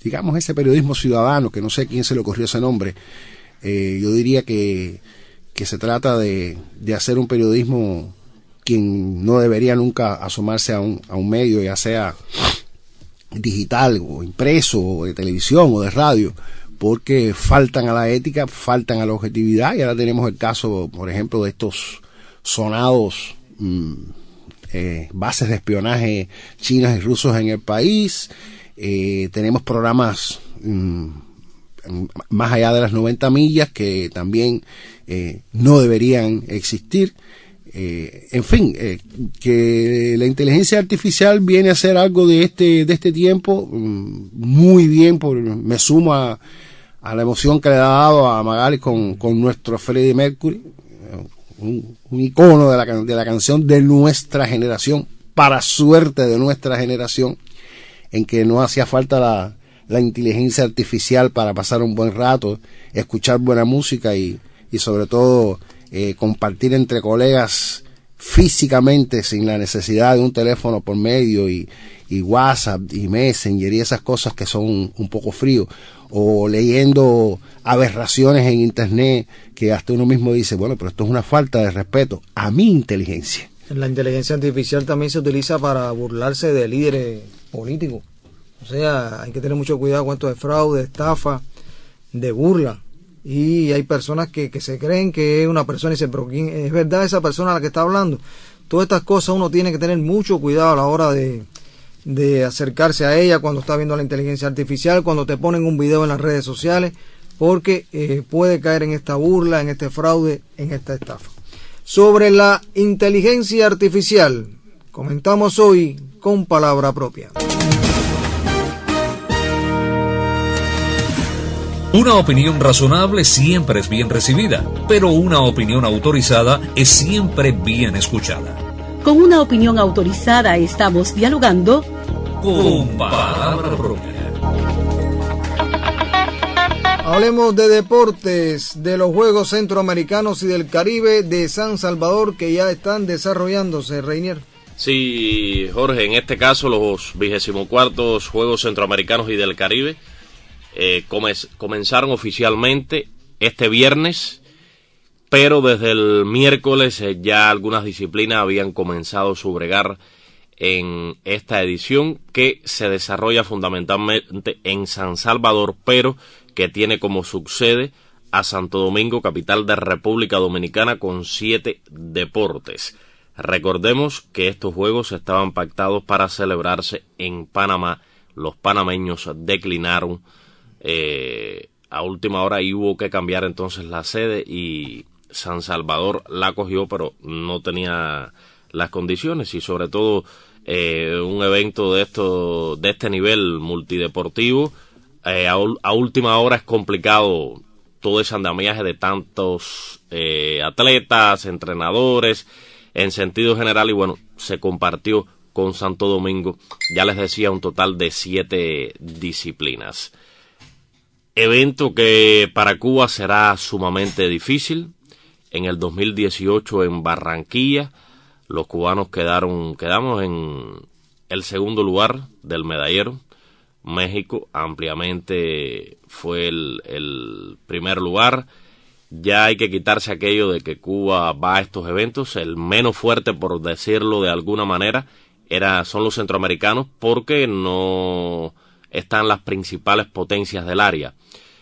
digamos, ese periodismo ciudadano, que no sé quién se le ocurrió ese nombre. Eh, yo diría que, que se trata de, de hacer un periodismo quien no debería nunca asomarse a un, a un medio, ya sea digital o impreso o de televisión o de radio, porque faltan a la ética, faltan a la objetividad. Y ahora tenemos el caso, por ejemplo, de estos sonados mmm, eh, bases de espionaje chinas y rusos en el país. Eh, tenemos programas mmm, más allá de las noventa millas que también eh, no deberían existir. Eh, en fin, eh, que la inteligencia artificial viene a ser algo de este de este tiempo, mmm, muy bien. Por, me sumo a, a la emoción que le ha dado a Magali con, con nuestro Freddie Mercury, un, un icono de la, de la canción de nuestra generación, para suerte de nuestra generación, en que no hacía falta la, la inteligencia artificial para pasar un buen rato, escuchar buena música y, y sobre todo eh, compartir entre colegas físicamente, sin la necesidad de un teléfono por medio y, y WhatsApp y Messenger y esas cosas que son un, un poco fríos, o leyendo aberraciones en internet que hasta uno mismo dice, bueno, pero esto es una falta de respeto a mi inteligencia. La inteligencia artificial también se utiliza para burlarse de líderes políticos. O sea, hay que tener mucho cuidado con esto de fraude, de estafa, de burla. Y hay personas que, que se creen que es una persona y dicen, pero ¿quién es verdad esa persona a la que está hablando? Todas estas cosas uno tiene que tener mucho cuidado a la hora de, de acercarse a ella cuando está viendo la inteligencia artificial, cuando te ponen un video en las redes sociales, porque eh, puede caer en esta burla, en este fraude, en esta estafa. Sobre la inteligencia artificial, comentamos hoy con palabra propia. Una opinión razonable siempre es bien recibida, pero una opinión autorizada es siempre bien escuchada. Con una opinión autorizada estamos dialogando con palabra propia. Hablemos de deportes, de los Juegos Centroamericanos y del Caribe de San Salvador, que ya están desarrollándose, Reinier. Sí, Jorge, en este caso los vigésimo cuartos Juegos Centroamericanos y del Caribe eh, comez, comenzaron oficialmente este viernes, pero desde el miércoles eh, ya algunas disciplinas habían comenzado su bregar en esta edición, que se desarrolla fundamentalmente en San Salvador, pero que tiene como subsede a Santo Domingo, capital de República Dominicana, con siete deportes. Recordemos que estos juegos estaban pactados para celebrarse en Panamá. Los panameños declinaron eh, a última hora y hubo que cambiar entonces la sede, y San Salvador la cogió, pero no tenía las condiciones, y sobre todo eh, un evento de esto, de este nivel multideportivo, eh, a, a última hora es complicado todo ese andamiaje de tantos eh, atletas, entrenadores, en sentido general, y bueno, se compartió con Santo Domingo, ya les decía, un total de siete disciplinas. Evento que para Cuba será sumamente difícil. En el dos mil dieciocho en Barranquilla, los cubanos quedaron, quedamos en el segundo lugar del medallero. México ampliamente fue el, el primer lugar. Ya hay que quitarse aquello de que Cuba va a estos eventos. El menos fuerte, por decirlo de alguna manera, era, son los centroamericanos, porque no están las principales potencias del área.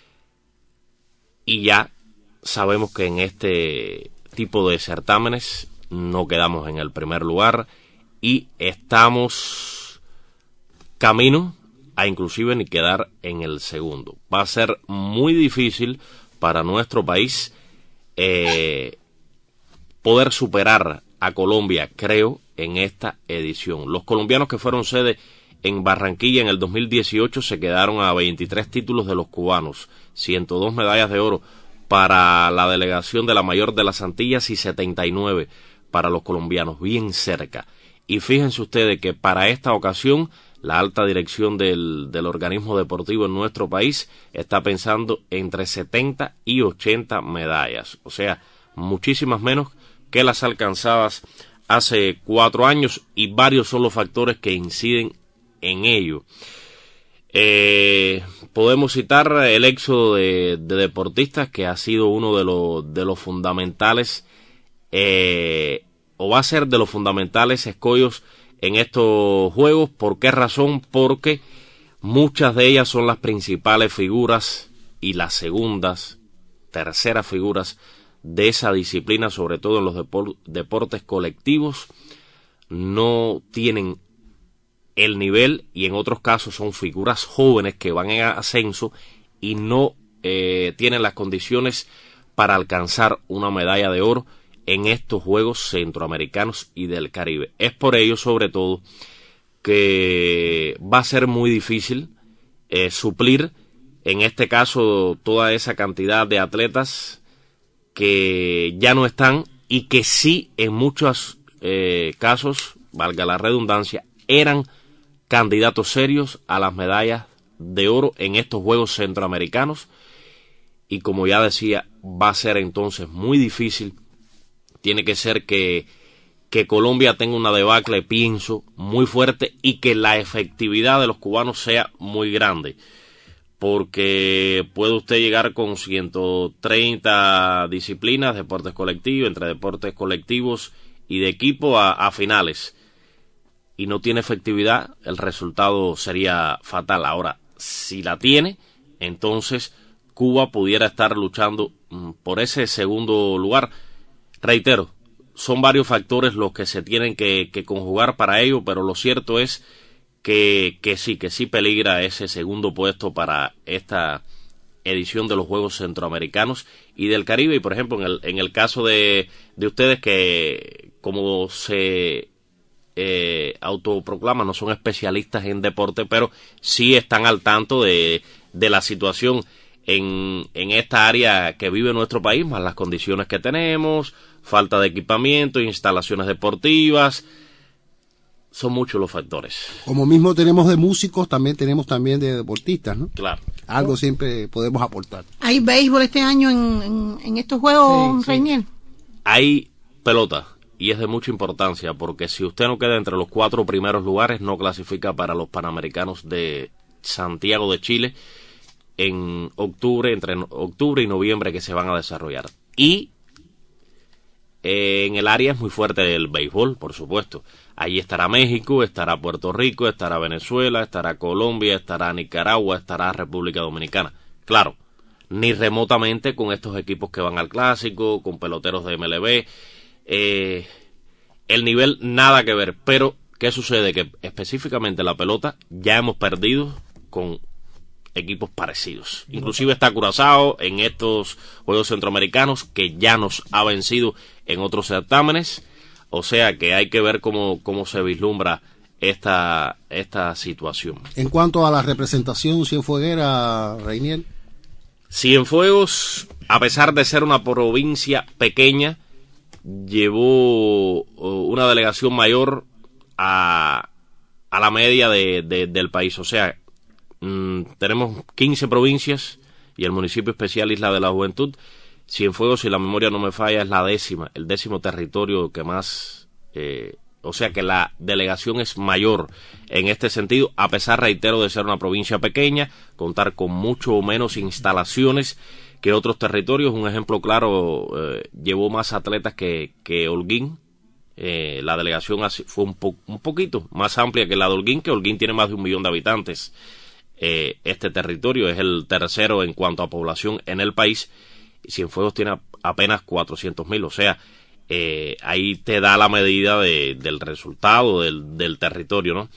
Y ya sabemos que en este tipo de certámenes no quedamos en el primer lugar y estamos camino a inclusive ni quedar en el segundo. Va a ser muy difícil para nuestro país eh, poder superar a Colombia, creo, en esta edición. Los colombianos que fueron sede en Barranquilla en el dos mil dieciocho se quedaron a veintitrés títulos de los cubanos, ciento dos medallas de oro para la delegación de la mayor de las Antillas y setenta y nueve para los colombianos, bien cerca. Y fíjense ustedes que para esta ocasión la alta dirección del, del organismo deportivo en nuestro país está pensando entre setenta y ochenta medallas, o sea, muchísimas menos que las alcanzadas hace cuatro años, y varios son los factores que inciden en ello. Eh, podemos citar el éxodo de, de deportistas, que ha sido uno de los, de los fundamentales, eh, o va a ser de los fundamentales escollos en estos juegos. ¿Por qué razón? Porque muchas de ellas son las principales figuras y las segundas, terceras figuras de esa disciplina, sobre todo en los depor- deportes colectivos, no tienen el nivel, y en otros casos son figuras jóvenes que van en ascenso y no eh, tienen las condiciones para alcanzar una medalla de oro en estos Juegos Centroamericanos y del Caribe. Es por ello, sobre todo, que va a ser muy difícil eh, suplir, en este caso, toda esa cantidad de atletas que ya no están y que sí, en muchos eh, casos, valga la redundancia, eran candidatos serios a las medallas de oro en estos Juegos Centroamericanos. Y como ya decía, va a ser entonces muy difícil. Tiene que ser que, que Colombia tenga una debacle, pienso, muy fuerte, y que la efectividad de los cubanos sea muy grande. Porque puede usted llegar con ciento treinta disciplinas, deportes colectivos, entre deportes colectivos y de equipo a, a finales, y no tiene efectividad, el resultado sería fatal. Ahora, si la tiene, entonces Cuba pudiera estar luchando mm, por ese segundo lugar. Reitero, son varios factores los que se tienen que, que conjugar para ello, pero lo cierto es que, que sí, que sí peligra ese segundo puesto para esta edición de los Juegos Centroamericanos y del Caribe. Y por ejemplo, en el, en el caso de, de ustedes, que como se eh, autoproclaman, no son especialistas en deporte, pero sí están al tanto de, de la situación en, en esta área que vive nuestro país, más las condiciones que tenemos, falta de equipamiento, instalaciones deportivas. Son muchos los factores. Como mismo tenemos de músicos, también tenemos también de deportistas, ¿no? Claro. Algo siempre podemos aportar. ¿Hay béisbol este año en, en, en estos juegos, sí, Reinier? Sí. Hay pelota, y es de mucha importancia, porque si usted no queda entre los cuatro primeros lugares, no clasifica para los Panamericanos de Santiago de Chile en octubre, entre octubre y noviembre, que se van a desarrollar. Y eh, en el área es muy fuerte el béisbol, por supuesto. Allí estará México, estará Puerto Rico, estará Venezuela, estará Colombia, estará Nicaragua, estará República Dominicana. Claro, ni remotamente con estos equipos que van al clásico, con peloteros de M L B. Eh, el nivel nada que ver, pero ¿qué sucede? Que específicamente la pelota ya hemos perdido con equipos parecidos. Inclusive está Curazao en estos Juegos Centroamericanos, que ya nos ha vencido en otros certámenes. O sea que hay que ver cómo, cómo se vislumbra esta, esta situación. En cuanto a la representación cienfueguera, Reinier. Cienfuegos, a pesar de ser una provincia pequeña, llevó una delegación mayor a, a la media de, de, del país. O sea, mmm, tenemos quince provincias y el municipio especial Isla de la Juventud. Cienfuegos, si la memoria no me falla, es la décima, el décimo territorio que más, eh, o sea que la delegación es mayor en este sentido, a pesar, reitero, de ser una provincia pequeña, contar con mucho menos instalaciones que otros territorios. Un ejemplo claro, eh, llevó más atletas que, que Holguín. Eh, la delegación así fue un, po un poquito más amplia que la de Holguín, que Holguín tiene más de un millón de habitantes. Eh, este territorio es el tercero en cuanto a población en el país, y Cienfuegos tiene apenas cuatrocientos mil, o sea, eh, ahí te da la medida de, del resultado del, del territorio, ¿no?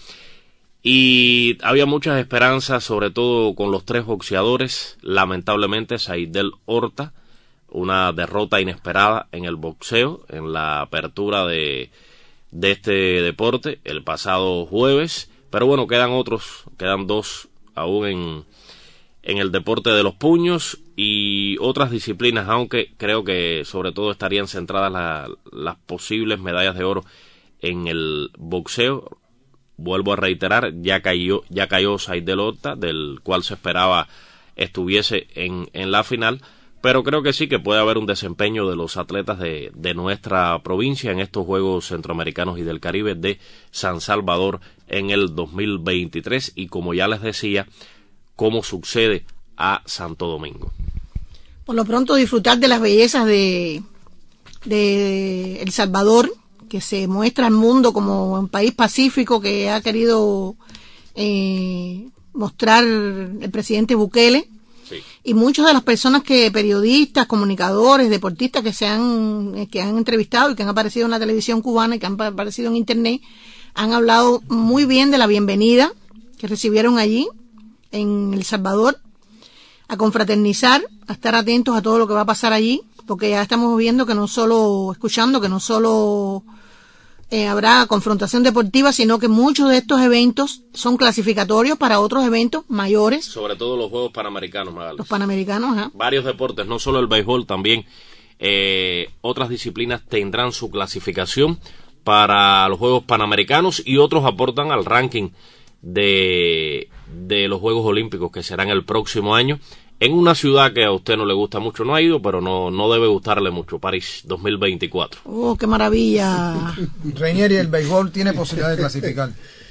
Y había muchas esperanzas, sobre todo con los tres boxeadores. Lamentablemente, Saidel Horta, una derrota inesperada en el boxeo, en la apertura de, de este deporte el pasado jueves, pero bueno, quedan otros, quedan dos aún en, en el deporte de los puños y otras disciplinas, aunque creo que sobre todo estarían centradas la, las posibles medallas de oro en el boxeo. Vuelvo a reiterar, ya cayó, ya cayó Saidel Horta, del cual se esperaba estuviese en, en la final, pero creo que sí que puede haber un desempeño de los atletas de, de nuestra provincia en estos Juegos Centroamericanos y del Caribe de San Salvador en el dos mil veintitrés y, como ya les decía, cómo sucede a Santo Domingo. Por lo pronto, disfrutar de las bellezas de, de El Salvador, que se muestra al mundo como un país pacífico que ha querido eh, mostrar el presidente Bukele. Sí. Y muchas de las personas que, periodistas, comunicadores, deportistas que se han, que han entrevistado y que han aparecido en la televisión cubana y que han aparecido en internet, han hablado muy bien de la bienvenida que recibieron allí en El Salvador, a confraternizar, a estar atentos a todo lo que va a pasar allí, porque ya estamos viendo que no solo, escuchando que no solo eh, habrá confrontación deportiva, sino que muchos de estos eventos son clasificatorios para otros eventos mayores. Sobre todo los Juegos Panamericanos, Magali. Los Panamericanos, ¿eh? Varios deportes, no solo el béisbol, también eh, otras disciplinas tendrán su clasificación para los Juegos Panamericanos y otros aportan al ranking de, de los Juegos Olímpicos que serán el próximo año en una ciudad que a usted no le gusta mucho. No ha ido, pero no, no debe gustarle mucho, París dos mil veinticuatro. ¡Oh, qué maravilla! Reinieri, ¿el béisbol tiene posibilidad de clasificar?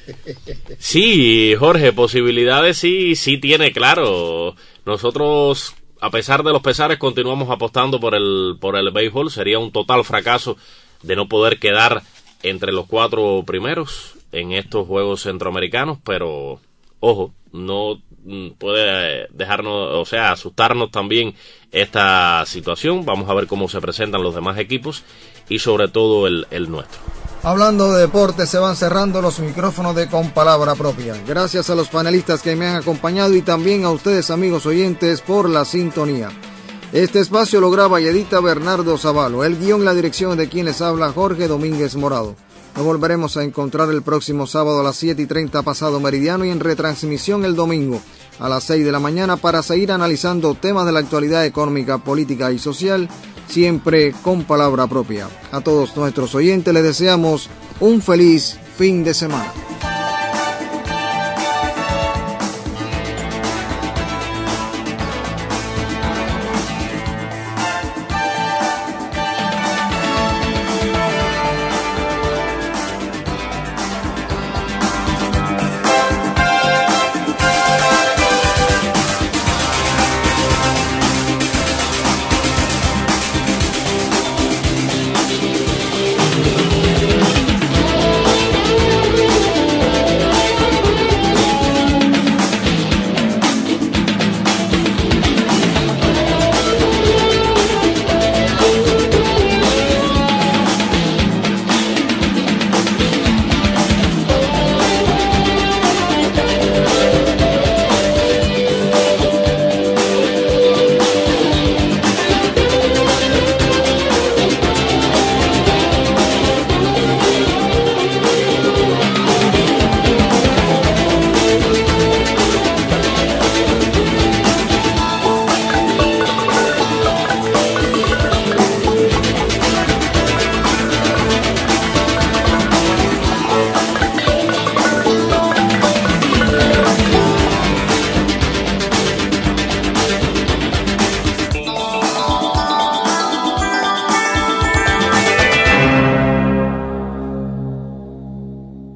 Sí, Jorge, posibilidades sí, sí tiene, claro. Nosotros, a pesar de los pesares, continuamos apostando por el, por el béisbol. Sería un total fracaso de no poder quedar entre los cuatro primeros en estos Juegos Centroamericanos, pero ojo, no puede dejarnos, o sea, asustarnos también esta situación. Vamos a ver cómo se presentan los demás equipos y sobre todo el, el nuestro. Hablando de deporte, se van cerrando los micrófonos de Con Palabra Propia. Gracias a los panelistas que me han acompañado y también a ustedes, amigos oyentes, por la sintonía. Este espacio lo graba y edita Bernardo Zavalo. El guión y la dirección de quien les habla, Jorge Domínguez Morado. Nos volveremos a encontrar el próximo sábado a las siete y treinta pasado meridiano y en retransmisión el domingo a las seis de la mañana para seguir analizando temas de la actualidad económica, política y social, siempre con palabra propia. A todos nuestros oyentes les deseamos un feliz fin de semana.